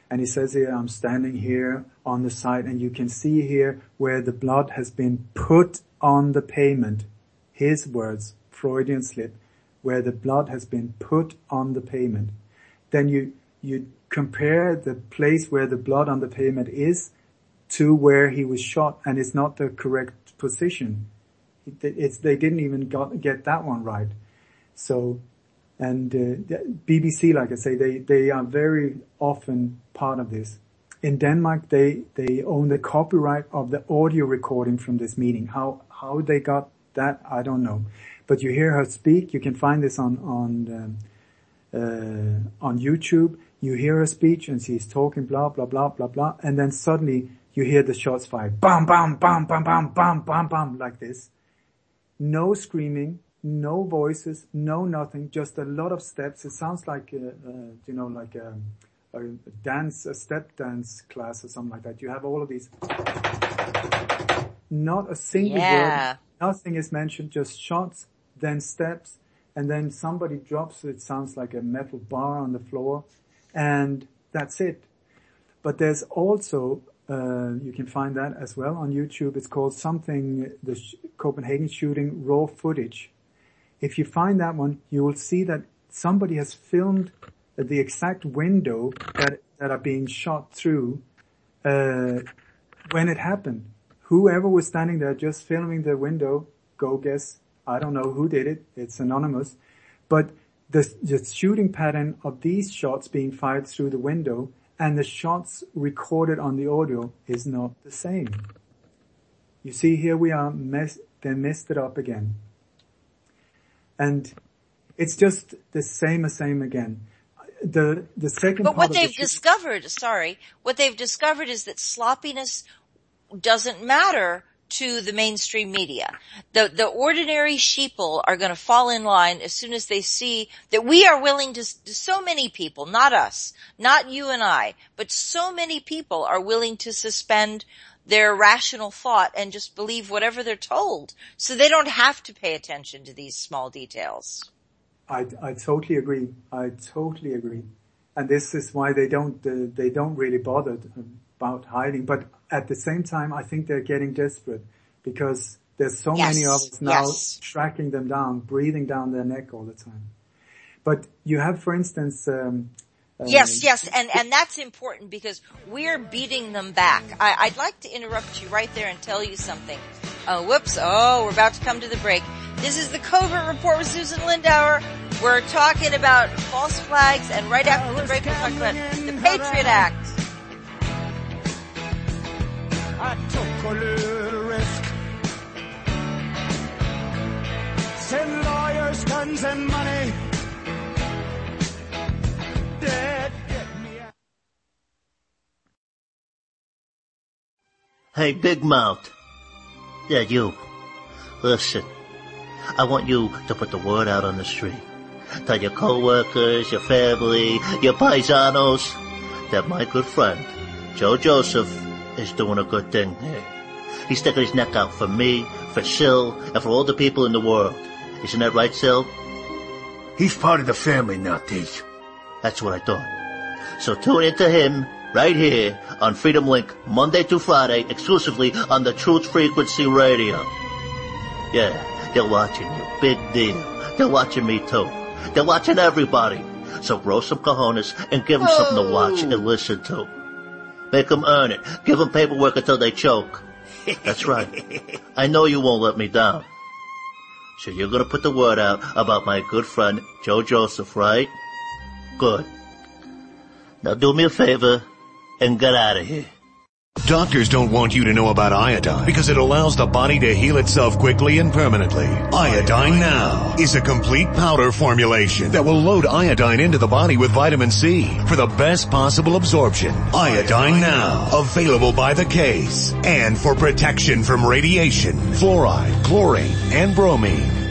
And he says here, I'm standing here on the site, and you can see here where the blood has been put on the pavement. His words, Freudian slip, where the blood has been put on the pavement. Then you, you compare the place where the blood on the pavement is to where he was shot, and it's not the correct position. It's, they didn't even got, get that one right. So, and uh, B B C, like I say, they, they are very often part of this. In Denmark, they, they own the copyright of the audio recording from this meeting. How, how they got that, I don't know. But you hear her speak. You can find this on, on, um, uh, on YouTube. You hear her speech and she's talking blah, blah, blah, blah, blah. And then suddenly you hear the shots fired. Bam, bam, bam, bam, bam, bam, bam, bam, like this. No screaming, no voices, no nothing, just a lot of steps. It sounds like, uh, uh, you know, like a, a dance, a step dance class or something like that. You have all of these. Not a single
yeah.
word, nothing is mentioned, just shots, then steps, and then somebody drops, it sounds like a metal bar on the floor, and that's it. But there's also, uh, you can find that as well on YouTube. It's called something, the sh- Copenhagen shooting raw footage. If you find that one, you will see that somebody has filmed the exact window that, that are being shot through, uh, when it happened. Whoever was standing there just filming the window, go guess, I don't know who did it, it's anonymous. But the, the shooting pattern of these shots being fired through the window and the shots recorded on the audio is not the same. You see, here we are, mess, they messed it up again. And it's just the same as same again. The, the second
But
part
what
of
they've
the
discovered, sorry, what they've discovered is that sloppiness doesn't matter to the mainstream media. The, the ordinary sheeple are going to fall in line as soon as they see that we are willing to, so many people, not us, not you and I, but so many people are willing to suspend their rational thought and just believe whatever they're told. So they don't have to pay attention to these small details.
I, I totally agree. I totally agree. And this is why they don't, uh, they don't really bother about hiding. But at the same time, I think they're getting desperate because there's so
yes.
many of us now
yes.
tracking them down, breathing down their neck all the time. But you have, for instance, um, uh,
yes, yes, and, and that's important because we're beating them back. I, I'd like to interrupt you right there and tell you something. Oh, whoops. Oh, we're about to come to the break. This is the Covert Report with Susan Lindauer. We're talking about false flags, and right after the break we'll talk about the Patriot Act.
I took a little risk. Send lawyers, guns, and money. Dead, get me out.
Hey, Big Mouth. Yeah, you. Listen, I want you to put the word out on the street. Tell your coworkers, your family, your paisanos that my good friend, Joe Joseph, is doing a good thing here. He's sticking his neck out for me, for Sil, and for all the people in the world. Isn't that right, Sil?
He's part of the family now, Teach.
That's what I thought. So tune into him right here on Freedom Link, Monday to Friday, exclusively on the Truth Frequency Radio. Yeah, they're watching you. Big deal. They're watching me too. They're watching everybody. So grow some cojones and give them Whoa. something to watch and listen to. Make them earn it. Give them paperwork until they choke. That's right. I know you won't let me down. So you're gonna put the word out about my good friend, Joe Joseph, right? Good. Now do me a favor and get out of here.
Doctors don't want you to know about iodine because it allows the body to heal itself quickly and permanently. Iodine Now is a complete powder formulation that will load iodine into the body with vitamin C for the best possible absorption. Iodine Now, available by the case. And for protection from radiation, fluoride, chlorine, and bromine.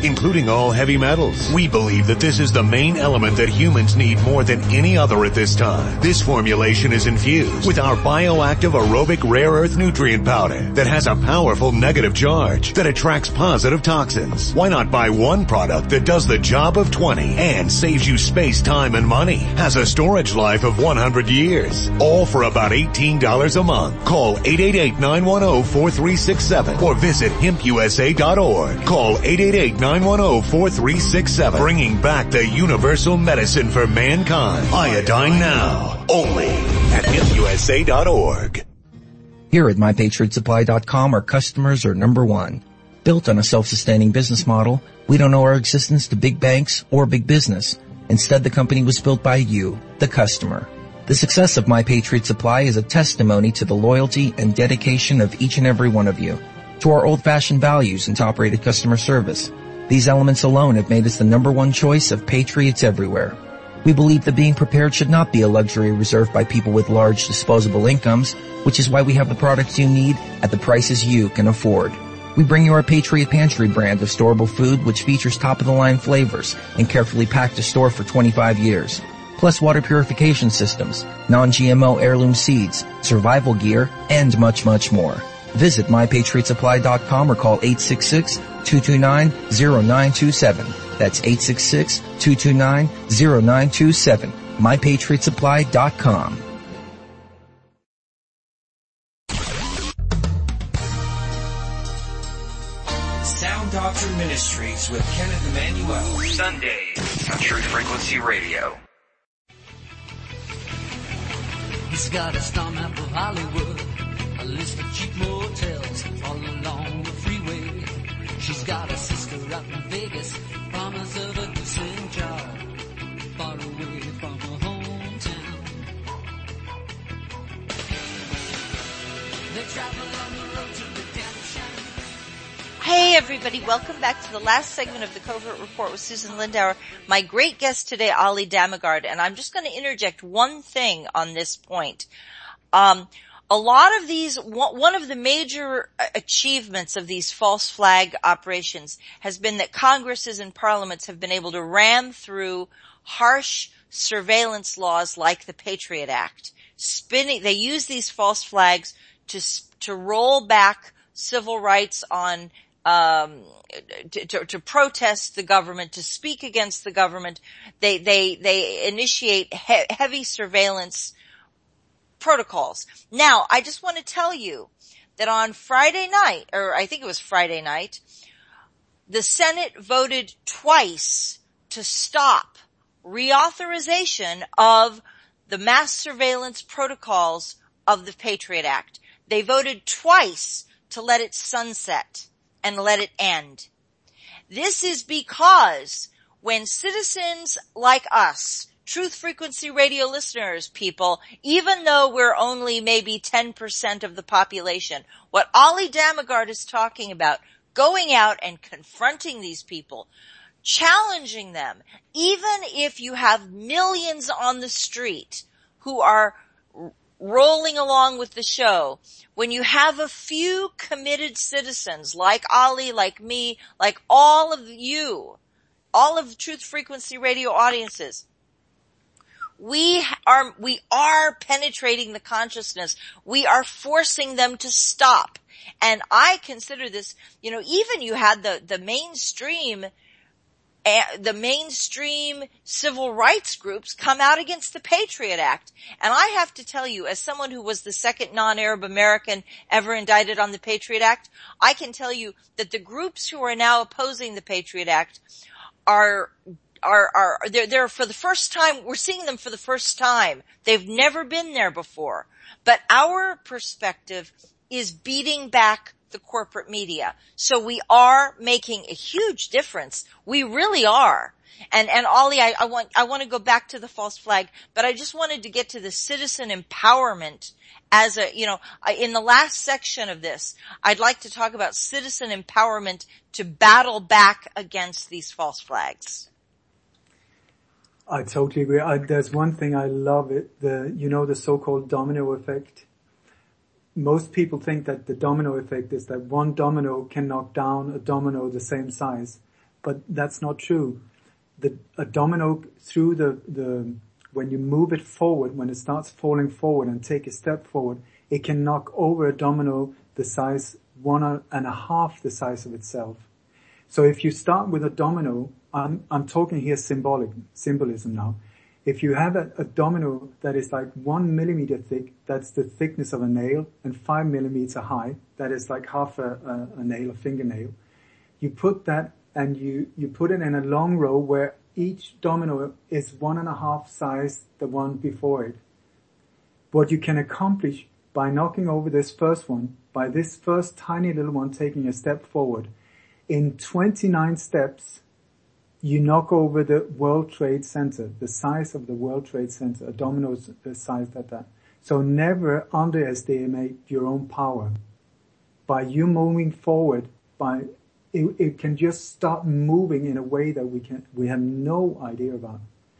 including all heavy metals. We believe that this is the main element that humans need more than any other at this time. This formulation is infused with our bioactive aerobic rare earth nutrient powder that has a powerful negative charge that attracts positive toxins. Why not buy one product that does the job of twenty and saves you space, time, and money? Has a storage life of one hundred years. All for about eighteen dollars a month. Call eight eight eight, nine one zero, four three six seven or visit hemp u s a dot org. Call eight eight eight, nine one zero, four three six seven. Bringing back the universal medicine for mankind. Iodine Now. Only at hemp u s a dot org.
Here at my patriot supply dot com, our customers are number one. Built on a self-sustaining business model, we don't owe our existence to big banks or big business. Instead, the company was built by you, the customer. The success of My Patriot Supply is a testimony to the loyalty and dedication of each and every one of you, to our old-fashioned values and top-rated customer service. These elements alone have made us the number one choice of patriots everywhere. We believe that being prepared should not be a luxury reserved by people with large disposable incomes, which is why we have the products you need at the prices you can afford. We bring you our Patriot Pantry brand of storable food, which features top-of-the-line flavors and carefully packed to store for twenty-five years. Plus water purification systems, non-G M O heirloom seeds, survival gear, and much, much more. Visit my patriot supply dot com or call eight six six, two two nine, zero nine two seven. That's eight six six, two two nine, zero nine two seven. my patriot supply dot com.
Sound Doctrine Ministries with Kenneth Emmanuel. Sundays on Truth Frequency Radio.
He's got a star map of Hollywood, a list of cheap motels all along the freeway. She's got a sister out in Vegas, promise of a decent job, far away from her hometown. They travel on the road to redemption.
Hey everybody, welcome back to the last segment of the Covert Report with Susan Lindauer. My great guest today, Ali Damigard, and I'm just going to interject one thing on this point. Um, a lot of these, one of the major achievements of these false flag operations has been that Congresses and parliaments have been able to ram through harsh surveillance laws like the Patriot Act. Spinning, they use these false flags to, to roll back civil rights on Um, to, to, to protest the government, to speak against the government. They, they, they initiate he- heavy surveillance protocols. Now, I just want to tell you that on Friday night, or I think it was Friday night, the Senate voted twice to stop reauthorization of the mass surveillance protocols of the Patriot Act. They voted twice to let it sunset and let it end. This is because when citizens like us, Truth Frequency Radio listeners, people, even though we're only maybe ten percent of the population, what Ali Damigard is talking about, going out and confronting these people, challenging them, even if you have millions on the street who are rolling along with the show, when you have a few committed citizens like Ali, like me, like all of you, all of the Truth Frequency Radio audiences, we are, we are penetrating the consciousness. We are forcing them to stop. And I consider this, you know, even you had the, the mainstream the mainstream civil rights groups come out against the Patriot Act. And I have to tell you, as someone who was the second non-Arab American ever indicted on the Patriot Act, I can tell you that the groups who are now opposing the Patriot Act are, are, are, they're, they're for the first time, we're seeing them for the first time. They've never been there before. But our perspective is beating back the corporate media. So we are making a huge difference. We really are. And, and Ollie, I, I want, I want to go back to the false flag, but I just wanted to get to the citizen empowerment as a, you know, in the last section of this, I'd like to talk about citizen empowerment to battle back against these false flags.
I totally agree. I, there's one thing I love it, the, you know, the so-called domino effect. Most people think that the domino effect is that one domino can knock down a domino the same size. but that's not true. The, a domino through the, the, when you move it forward, when it starts falling forward and take a step forward, it can knock over a domino the size, one and a half the size of itself. So if you start with a domino, I'm, I'm talking here symbolic, symbolism now. If you have a, a domino that is like one millimeter thick, that's the thickness of a nail, and five millimeter high, that is like half a, a, a nail, a fingernail. You put that and you, you put it in a long row where each domino is one and a half size the one before it. What you can accomplish by knocking over this first one, by this first tiny little one taking a step forward, in twenty-nine steps, you knock over the World Trade Center, the size of the World Trade Center, a domino's size like that. So never underestimate your own power. By you moving forward, by it, it can just start moving in a way that we can we have no idea about.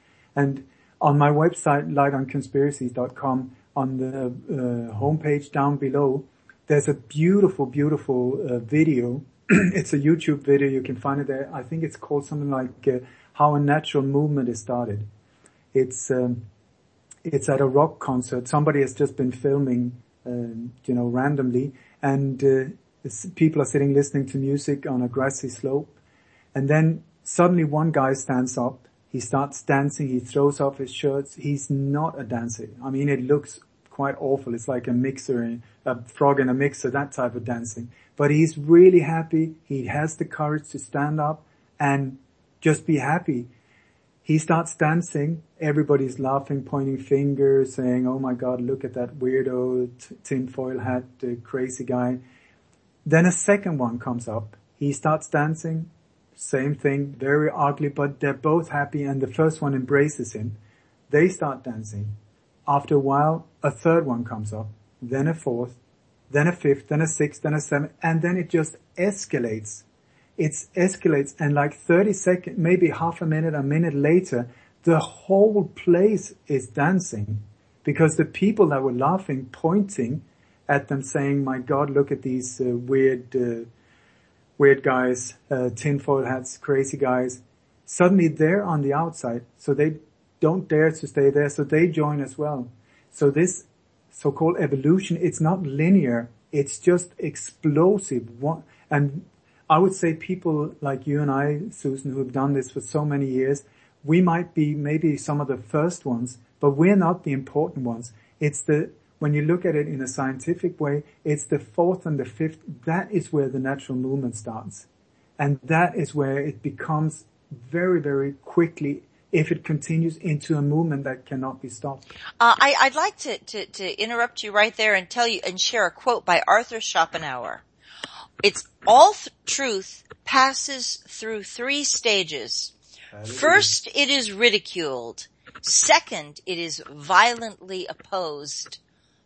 And on my website, light on conspiracies dot com, on the uh, homepage down below, there's a beautiful, beautiful uh, video. It's a YouTube video. You can find it there. I think it's called something like uh, How a Natural Movement is Started. It's um, it's at a rock concert. Somebody has just been filming, uh, you know, randomly, and uh, people are sitting listening to music on a grassy slope, and then suddenly one guy stands up. He starts dancing. He throws off his shirts. He's not a dancer. I mean, it looks quite awful. It's like a mixer, a frog in a mixer, that type of dancing. But he's really happy. He has the courage to stand up and just be happy. He starts dancing. Everybody's laughing, pointing fingers, saying, oh my God, look at that weirdo, t- tinfoil hat, uh, crazy guy. Then a second one comes up. He starts dancing. Same thing, very ugly, but they're both happy, and the first one embraces him. They start dancing. After a while, a third one comes up, then a fourth, then a fifth, then a sixth, then a seventh, and then it just escalates. It escalates, and like thirty seconds, maybe half a minute, a minute later, the whole place is dancing, because the people that were laughing, pointing at them, saying, my God, look at these uh, weird, uh, weird guys, uh, tinfoil hats, crazy guys. Suddenly they're on the outside, so they don't dare to stay there, so they join as well. So this so-called evolution, it's not linear, it's just explosive. And I would say people like you and I, Susan, who have done this for so many years, we might be maybe some of the first ones, but we're not the important ones. It's the, when you look at it in a scientific way, it's the fourth and the fifth, that is where the natural movement starts. And that is where it becomes very, very quickly, if it continues, into a movement that cannot be stopped.
Uh, I, I'd like to, to, to interrupt you right there and tell you and share a quote by Arthur Schopenhauer. It's all th- truth passes through three stages. First, it is ridiculed. Second, it is violently opposed.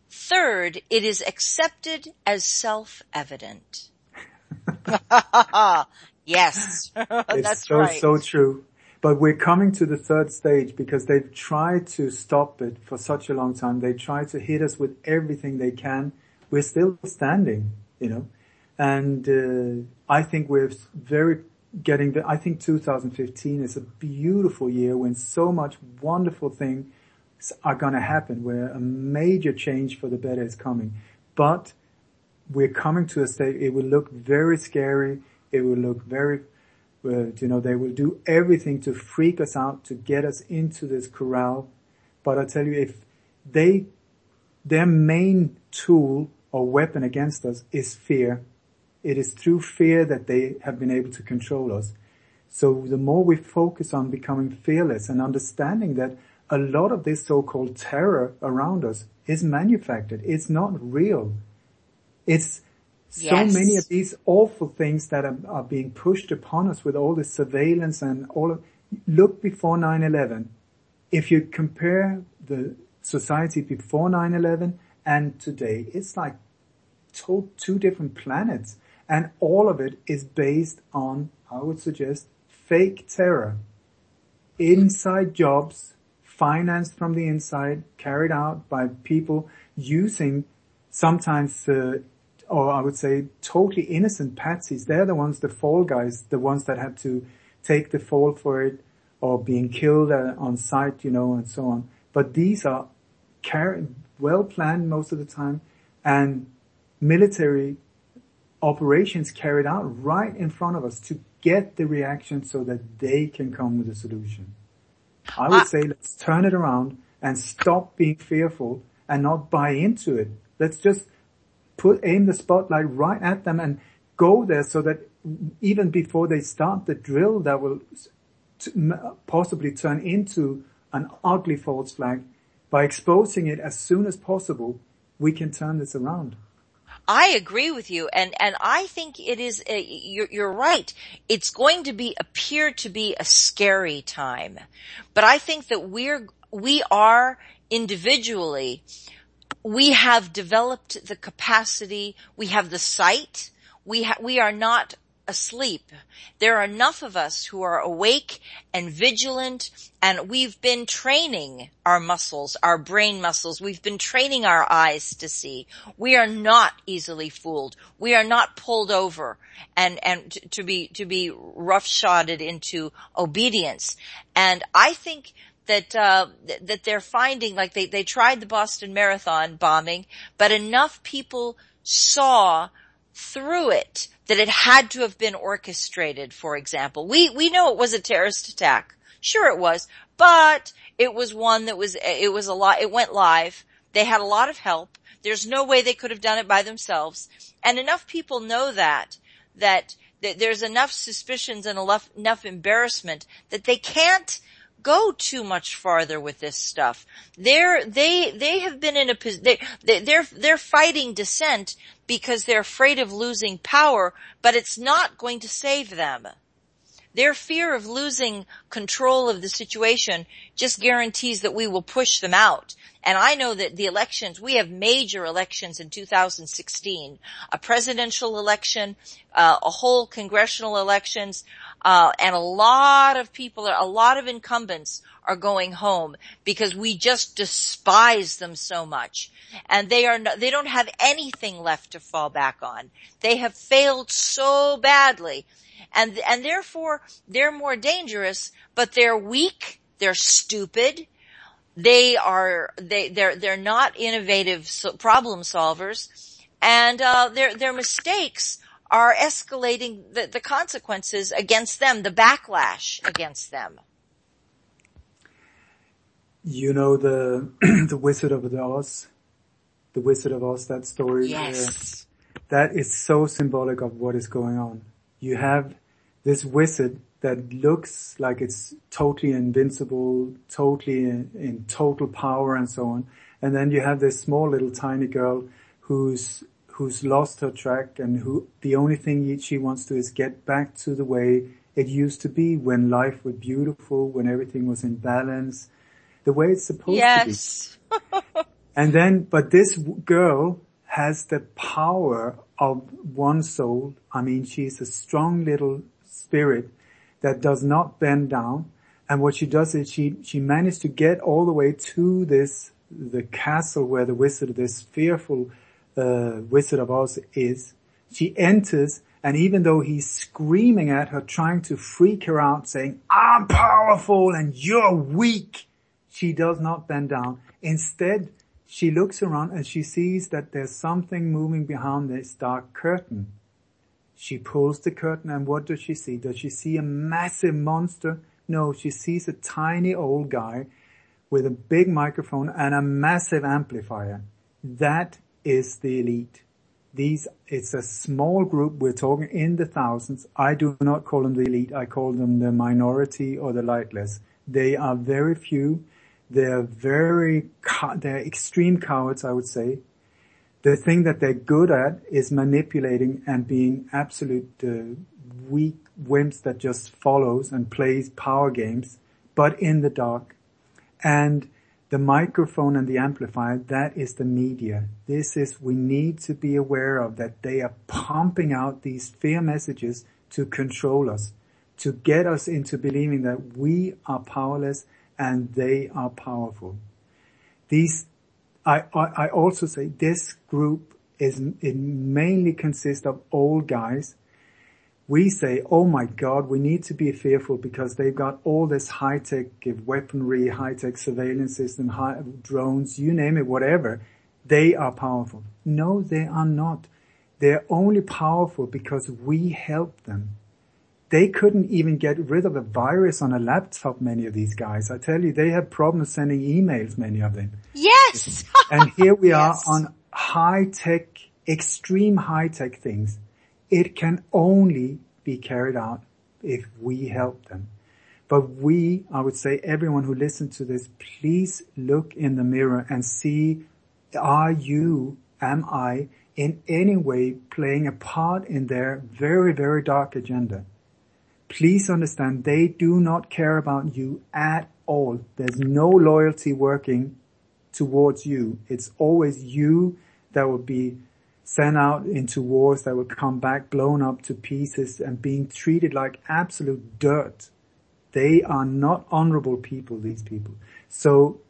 Third, it is accepted as self-evident. Yes, that's
it's so,
right.
so true. But we're coming to the third stage because they've tried to stop it for such a long time. They try to hit us with everything they can. We're still standing, you know. And uh, I think we're very getting the, I think two thousand fifteen is a beautiful year when so much wonderful things are going to happen, where a major change for the better is coming. But we're coming to a state, it will look very scary. It will look very, uh, you know, they will do everything to freak us out, to get us into this corral. But I tell you, if they, their main tool or weapon against us is fear. It is through fear that they have been able to control us. So the more we focus on becoming fearless and understanding that a lot of this so-called terror around us is manufactured. It's not real. It's so
Yes.
many of these awful things that are, are being pushed upon us with all this surveillance and all of, look before nine eleven. If you compare the society before nine eleven and today, it's like two, two different planets. And all of it is based on, I would suggest, fake terror. Inside jobs, financed from the inside, carried out by people using sometimes, uh, or I would say totally innocent patsies. They're the ones, the fall guys, the ones that have to, take the fall for it, or being killed uh, on sight, you know, and so on. But these are car- well planned most of the time, and military operations carried out right in front of us to get the reaction so that they can come with a solution. I would say let's turn it around and stop being fearful and not buy into it. Let's just put, aim the spotlight right at them and go there so that even before they start the drill that will t- possibly turn into an ugly false flag, by exposing it as soon as possible, we can turn this around.
I agree with you, and and I think it is. Uh, you're, you're right. It's going to be appear to be a scary time, but I think that we're we are individually. We have developed the capacity. We have the sight. We ha- we are not asleep. There are enough of us who are awake and vigilant, and we've been training our muscles, our brain muscles. We've been training our eyes to see. We are not easily fooled. We are not pulled over and, and to be, to be roughshotted into obedience. And I think that, uh, that they're finding, like they, they tried the Boston Marathon bombing, but enough people saw through it that it had to have been orchestrated, for example. We, we know it was a terrorist attack. Sure it was, but it was one that was, it was a lot, it went live. They had a lot of help. There's no way they could have done it by themselves. And enough people know that, that, that there's enough suspicions and enough, enough embarrassment that they can't go too much farther with this stuff. They're, they, they have been in a, they, they're, they're fighting dissent because they're afraid of losing power, but it's not going to save them. Their fear of losing control of the situation just guarantees that we will push them out. And I know that the elections, we have major elections in two thousand sixteen, a presidential election, uh, a whole congressional elections, uh, and a lot of people, a lot of incumbents are going home because we just despise them so much. And they are, no, they don't have anything left to fall back on. They have failed so badly. And, and therefore they're more dangerous, but they're weak, they're stupid, they are, they, they're, they're not innovative so, problem solvers, and, uh, their, their mistakes are escalating the, the consequences against them, the backlash against them.
You know the, the Wizard of Oz? The Wizard of Oz, that story?
Yes.
Uh, that is so symbolic of what is going on. You have this wizard that looks like it's totally invincible, totally in, in total power and so on. And then you have this small little tiny girl who's, who's lost her track and who the only thing she wants to is get back to the way it used to be when life was beautiful, when everything was in balance, the way it's supposed
yes.
to be. And then, but this girl has the power of one soul. I mean, she's a strong little spirit that does not bend down. And what she does is she, she managed to get all the way to this, the castle where the wizard, this fearful, uh, Wizard of Oz is. She enters, and even though he's screaming at her, trying to freak her out, saying, I'm powerful and you're weak, she does not bend down. Instead, she looks around and she sees that there's something moving behind this dark curtain. She pulls the curtain, and what does she see? Does she see a massive monster? No, she sees a tiny old guy with a big microphone and a massive amplifier. That is the elite. These, it's a small group. We're talking in the thousands. I do not call them the elite. I call them the minority or the lightless. They are very few. They're very, they're extreme cowards, I would say. The thing that they're good at is manipulating and being absolute uh, weak wimps that just follows and plays power games, but in the dark. And the microphone and the amplifier, that is the media. This is, we need to be aware of that they are pumping out these fear messages to control us, to get us into believing that we are powerless and they are powerful. These, I, I, I also say this group is, it mainly consists of old guys we say, oh my God, we need to be fearful because they've got all this high-tech weaponry, high-tech surveillance system, high, drones, you name it, whatever. They are powerful. No, they are not. They're only powerful because we help them. They couldn't even get rid of a virus on a laptop, many of these guys. I tell you, they have problems sending emails, many of them.
Yes!
And here we are
yes.
on high-tech, extreme high-tech things. It can only be carried out if we help them. But we, I would say, everyone who listens to this, please look in the mirror and see, are you, am I, in any way playing a part in their very, very dark agenda? Please understand, they do not care about you at all. There's no loyalty working towards you. It's always you that will be sent out into wars, that will come back blown up to pieces and being treated like absolute dirt. They are not honorable people, these people. So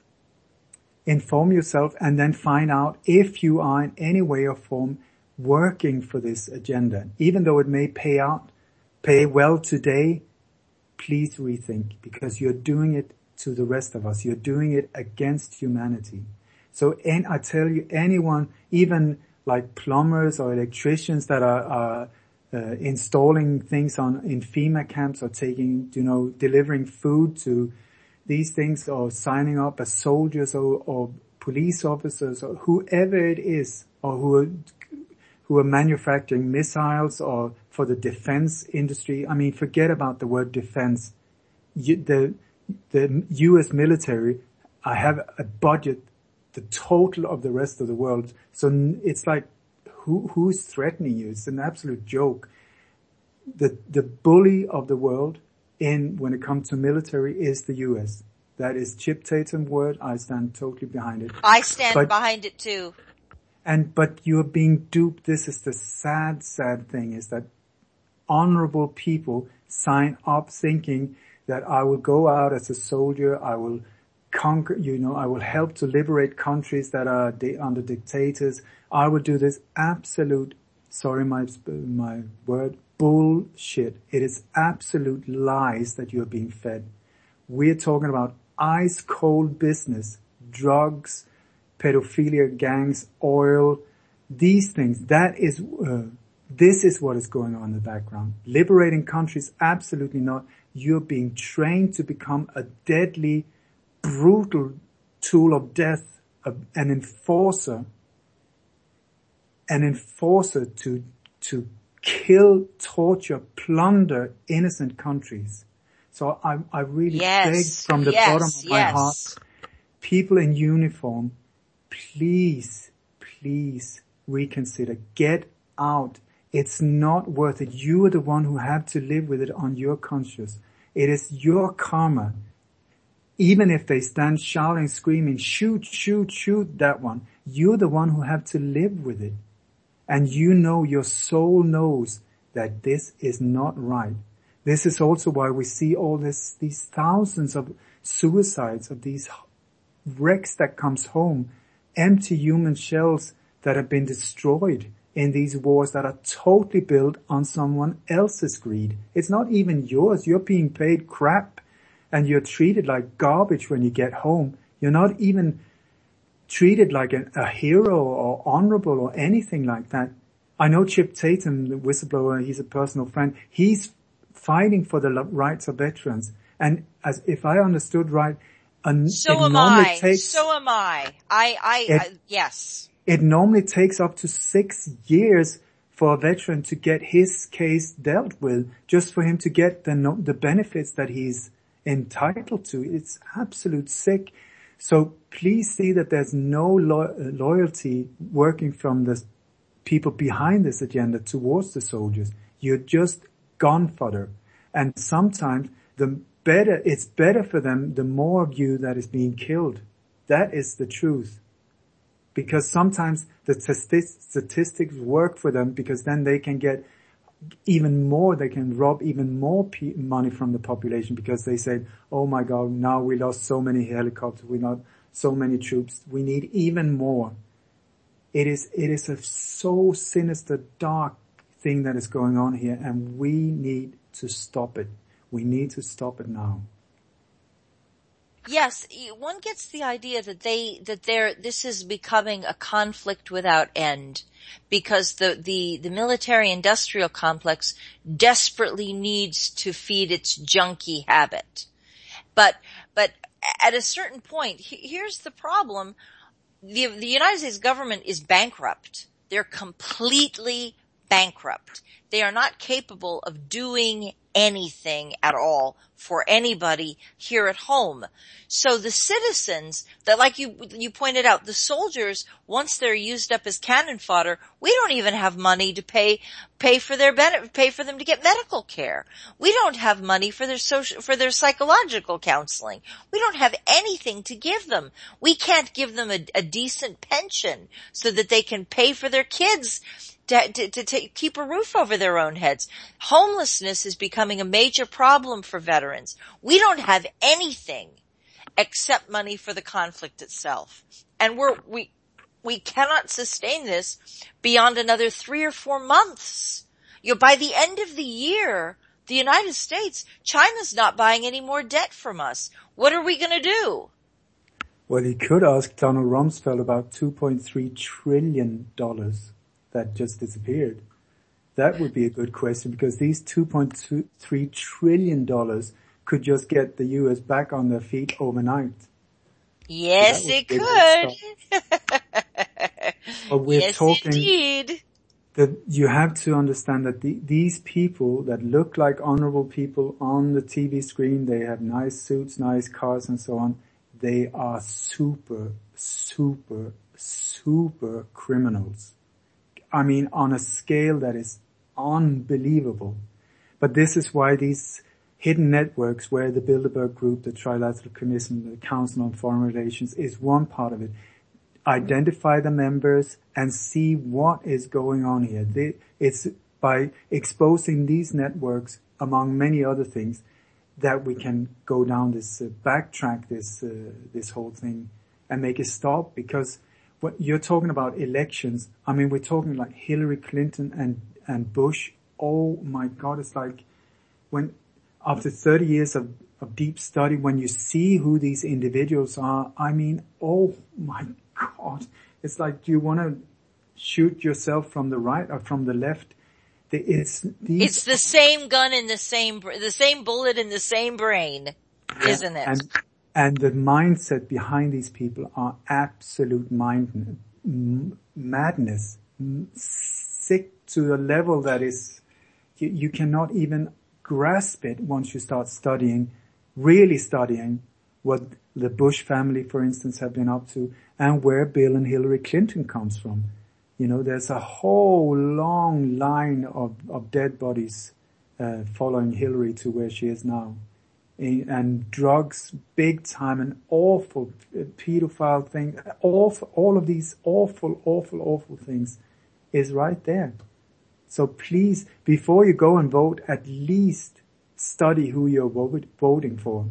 inform yourself and then find out if you are in any way or form working for this agenda. Even though it may pay out, pay well today, please rethink, because you're doing it to the rest of us. You're doing it against humanity. So, and I tell you, anyone, even like plumbers or electricians that are, are uh, installing things on in FEMA camps or taking, you know, delivering food to these things or signing up as soldiers or, or police officers or whoever it is, or who are, who are manufacturing missiles or for the defense industry. I mean, forget about the word defense. You, the, the U S military, I have a budget, the total of the rest of the world. So it's like, who, who's threatening you? It's an absolute joke. The, the bully of the world in, when it comes to military is the U S. That is Chip Tatum's word. I stand totally behind it.
I stand
but,
behind it too.
And, but you're being duped. This is the sad, sad thing, is that honorable people sign up thinking that I will go out as a soldier, I will conquer, you know, I will help to liberate countries that are di- under dictators. I will do this absolute, sorry my, my word, bullshit. It is absolute lies that you're being fed. We're talking about ice cold business, drugs, pedophilia gangs, oil, these things. That is, uh, this is what is going on in the background. Liberating countries, absolutely not. You're being trained to become a deadly, brutal tool of death, a, an enforcer, an enforcer to, to kill, torture, plunder innocent countries. So I, I really
yes,
beg from the
yes,
bottom of my
yes.
heart, people in uniform, please, please reconsider. Get out. It's not worth it. You are the one who have to live with it on your conscience. It is your karma. Even if they stand shouting, screaming, shoot, shoot, shoot that one, you're the one who have to live with it. And you know, your soul knows that this is not right. This is also why we see all this, these thousands of suicides, of these wrecks that comes home, empty human shells that have been destroyed in these wars that are totally built on someone else's greed. It's not even yours. You're being paid crap and you're treated like garbage when you get home. You're not even treated like a, a hero or honorable or anything like that. I know Chip Tatum, the whistleblower, he's a personal friend. He's fighting for the rights of veterans. And as if I understood right, an,
so am I. Takes, so am I. I, I,
it,
I, yes.
It normally takes up to six years for a veteran to get his case dealt with, just for him to get the the benefits that he's entitled to. It's absolute sick. So please see that there's no lo- loyalty working from the people behind this agenda towards the soldiers. You're just gun fodder. And sometimes the better, it's better for them, the more of you that is being killed. That is the truth. Because sometimes the statistics work for them, because then they can get even more, they can rob even more pe- money from the population, because they say, oh my God, now we lost so many helicopters, we lost so many troops, we need even more. It is, it is a so sinister, dark thing that is going on here, and we need to stop it. We need to stop it now.
Yes, one gets the idea that they, that they're, this is becoming a conflict without end because the, the, the military industrial complex desperately needs to feed its junkie habit. But, but at a certain point, here's the problem. The, the United States government is bankrupt. They're completely bankrupt. They are not capable of doing anything at all for anybody here at home. So the citizens that, like you, you pointed out, the soldiers, once they're used up as cannon fodder, we don't even have money to pay, pay for their benefit, pay for them to get medical care. We don't have money for their social, for their psychological counseling. We don't have anything to give them. We can't give them a, a decent pension so that they can pay for their kids to, to, to, to keep a roof over their own heads. Homelessness is becoming a major problem for veterans. We don't have anything except money for the conflict itself. And we're, we, we cannot sustain this beyond another three or four months. You know, by the end of the year, the United States, China's not buying any more debt from us. What are we going to do?
Well, you could ask Donald Rumsfeld about two point three trillion dollars that just disappeared. That would be a good question, because these two point three trillion dollars could just get the U S back on their feet overnight.
Yes,
So
it could.
But we're
yes,
talking
indeed.
that you have to understand that the, these people that look like honorable people on the T V screen, they have nice suits, nice cars and so on. They are super, super, super criminals. I mean, on a scale that is unbelievable. But this is why these hidden networks, where the Bilderberg Group, the Trilateral Commission, the Council on Foreign Relations is one part of it. Identify the members and see what is going on here. They, it's by exposing these networks, among many other things, that we can go down this, uh, backtrack this, uh, this whole thing and make it stop. Because what you're talking about elections, I mean, we're talking like Hillary Clinton and, and Bush. Oh my God, it's like when, after thirty years of, of deep study, when you see who these individuals are, I mean, oh my God, it's like, do you want to shoot yourself from the right or from the left? It's, these
it's the same gun in the same, the same bullet in the same brain, isn't it?
And, and the mindset behind these people are absolute mind, m- madness, m- sick to a level that is, you, you cannot even grasp it once you start studying, really studying what the Bush family, for instance, have been up to, and where Bill and Hillary Clinton comes from. You know, there's a whole long line of, of dead bodies uh, following Hillary to where she is now. And, and drugs, big time, an awful pedophile thing, awful, all of these awful, awful, awful things is right there. So please, before you go and vote, at least study who you're vote, voting for.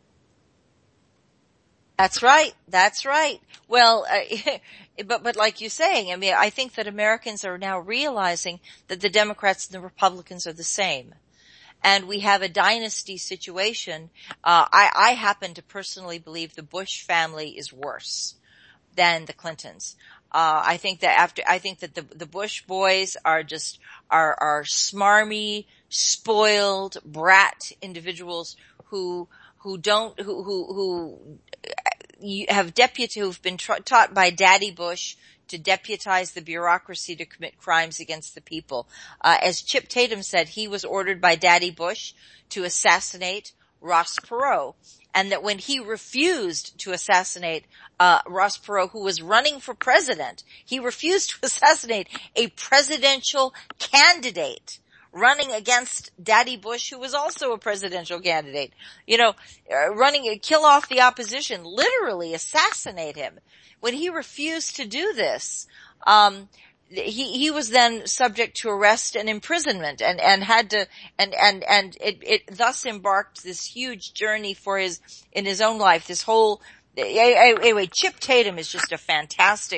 That's right. That's right. Well, uh, but, but like you're saying, I mean, I think that Americans are now realizing that the Democrats and the Republicans are the same. And we have a dynasty situation. Uh, I, I happen to personally believe the Bush family is worse than the Clintons. Uh, I think that after, I think that the, the Bush boys are just, are, are smarmy, spoiled, brat individuals who, who don't, who, who, who have deputy, who've been tra- taught by Daddy Bush to deputize the bureaucracy to commit crimes against the people. Uh, as Chip Tatum said, he was ordered by Daddy Bush to assassinate Ross Perot. And that when he refused to assassinate, uh, Ross Perot, who was running for president, he refused to assassinate a presidential candidate running against Daddy Bush, who was also a presidential candidate. You know, uh, running, kill off the opposition, literally assassinate him. When he refused to do this, um, he, he was then subject to arrest and imprisonment and, and had to, and, and, and it, it thus embarked this huge journey for his, in his own life, this whole, anyway, Chip Tatum is just a fantastic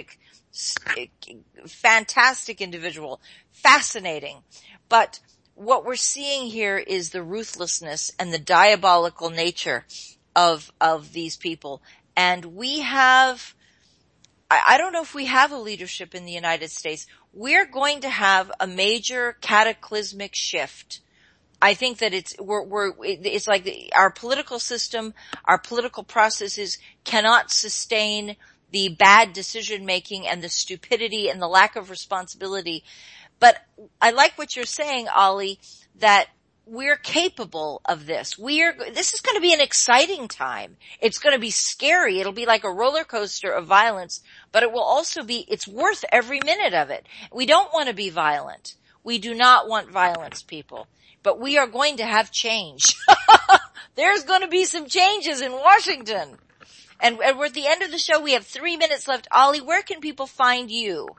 fantastic individual, fascinating. But what we're seeing here is the ruthlessness and the diabolical nature of, of these people. And we have, I, I don't know if we have a leadership in the United States. We're going to have a major cataclysmic shift. I think that it's, we're, we're, it's like the, our political system, our political processes cannot sustain the bad decision making and the stupidity and the lack of responsibility. But I like what you're saying, Ollie, that we're capable of this. We're, this is going to be an exciting time. It's going to be scary. It'll be like a roller coaster of violence, but it will also be, it's worth every minute of it. We don't want to be violent. We do not want violence, people. But we are going to have change. There's going to be some changes in Washington. And, and we're at the end of the show. We have three minutes left. Ollie, where can people find you?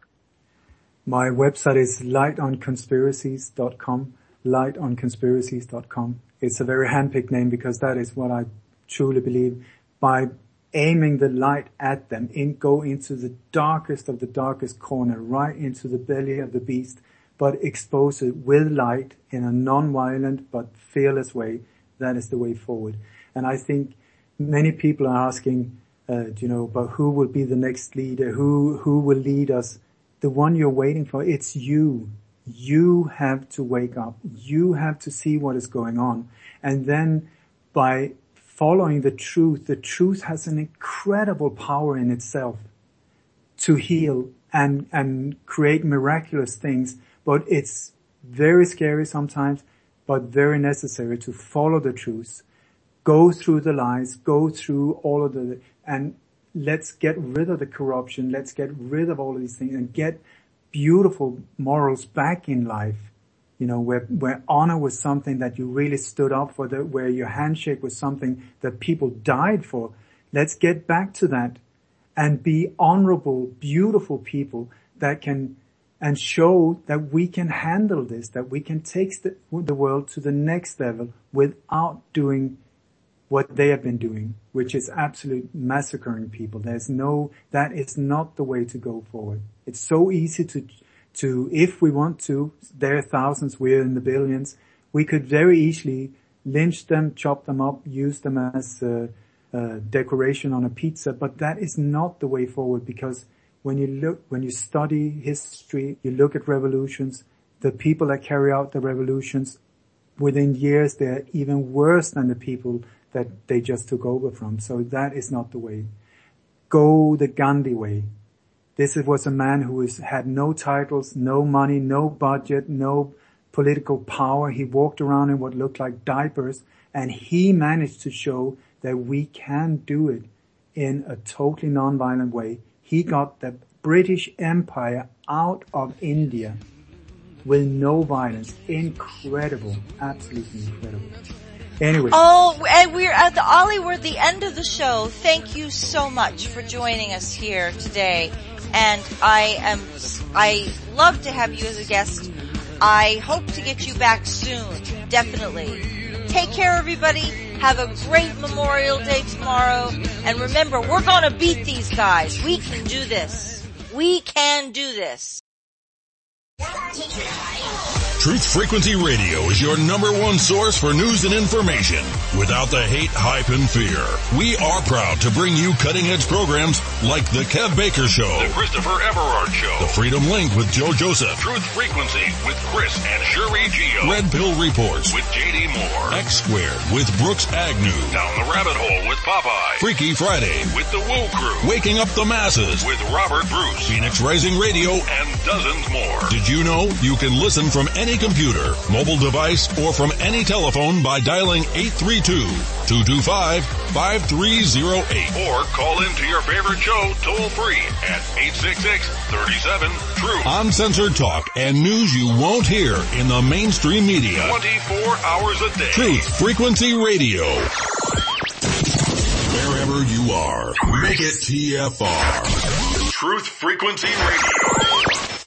My website is light on conspiracies dot com. light on conspiracies dot com. It's a very handpicked name because that is what I truly believe. By aiming the light at them, in, go into the darkest of the darkest corner, right into the belly of the beast, but expose it with light in a non-violent but fearless way. That is the way forward. And I think many people are asking, uh, you know, but who will be the next leader? Who, who will lead us? The one you're waiting for, it's you. You have to wake up. You have to see what is going on. And then by following the truth, the truth has an incredible power in itself to heal and, and create miraculous things. But it's very scary sometimes, but very necessary to follow the truth. Go through the lies, go through all of the, and let's get rid of the corruption. Let's get rid of all of these things and get beautiful morals back in life. You know, where, where honor was something that you really stood up for, the, where your handshake was something that people died for. Let's get back to that and be honorable, beautiful people that can, and show that we can handle this, that we can take the, the world to the next level without doing what they have been doing, which is absolute massacring people. There's no, that is not the way to go forward. It's so easy to, to, if we want to, there are thousands, we're in the billions, we could very easily lynch them, chop them up, use them as a, a decoration on a pizza, but that is not the way forward, because when you look, when you study history, you look at revolutions, the people that carry out the revolutions, within years they're even worse than the people that they just took over from. So that is not the way. Go the Gandhi way. This was a man who was, had no titles, no money, no budget, no political power. He walked around in what looked like diapers, and he managed to show that we can do it in a totally non-violent way. He got the British Empire out of India with no violence. Incredible. Absolutely incredible. Anyway.
Oh, and we're at the, Ollie, we're at the end of the show. Thank you so much for joining us here today. And I am, I love to have you as a guest. I hope to get you back soon. Definitely. Take care, everybody. Have a great Memorial Day tomorrow. And remember, we're gonna beat these guys. We can do this. We can do this.
Truth Frequency Radio is your number one source for news and information without the hate, hype, and fear. We are proud to bring you cutting-edge programs like The Kev Baker Show,
The Christopher Everard Show,
The Freedom Link with Joe Joseph,
Truth Frequency with Chris and Shuri Gio,
Red Pill Reports
with J D Moore,
X Squared with Brooks Agnew,
Down the Rabbit Hole with Popeye,
Freaky Friday
with The Woo Crew,
Waking Up the Masses
with Robert Bruce,
Phoenix Rising Radio,
and dozens more.
Did you know you can listen from any computer, mobile device, or from any telephone by dialing eight three two, two two five, five three zero eight.
Or call into your favorite show toll free at eight six six, three seven, TRUTH.
Uncensored talk and news you won't hear in the mainstream media.
twenty-four hours a day.
Truth Frequency Radio. Wherever you are, make it T F R.
Truth Frequency Radio.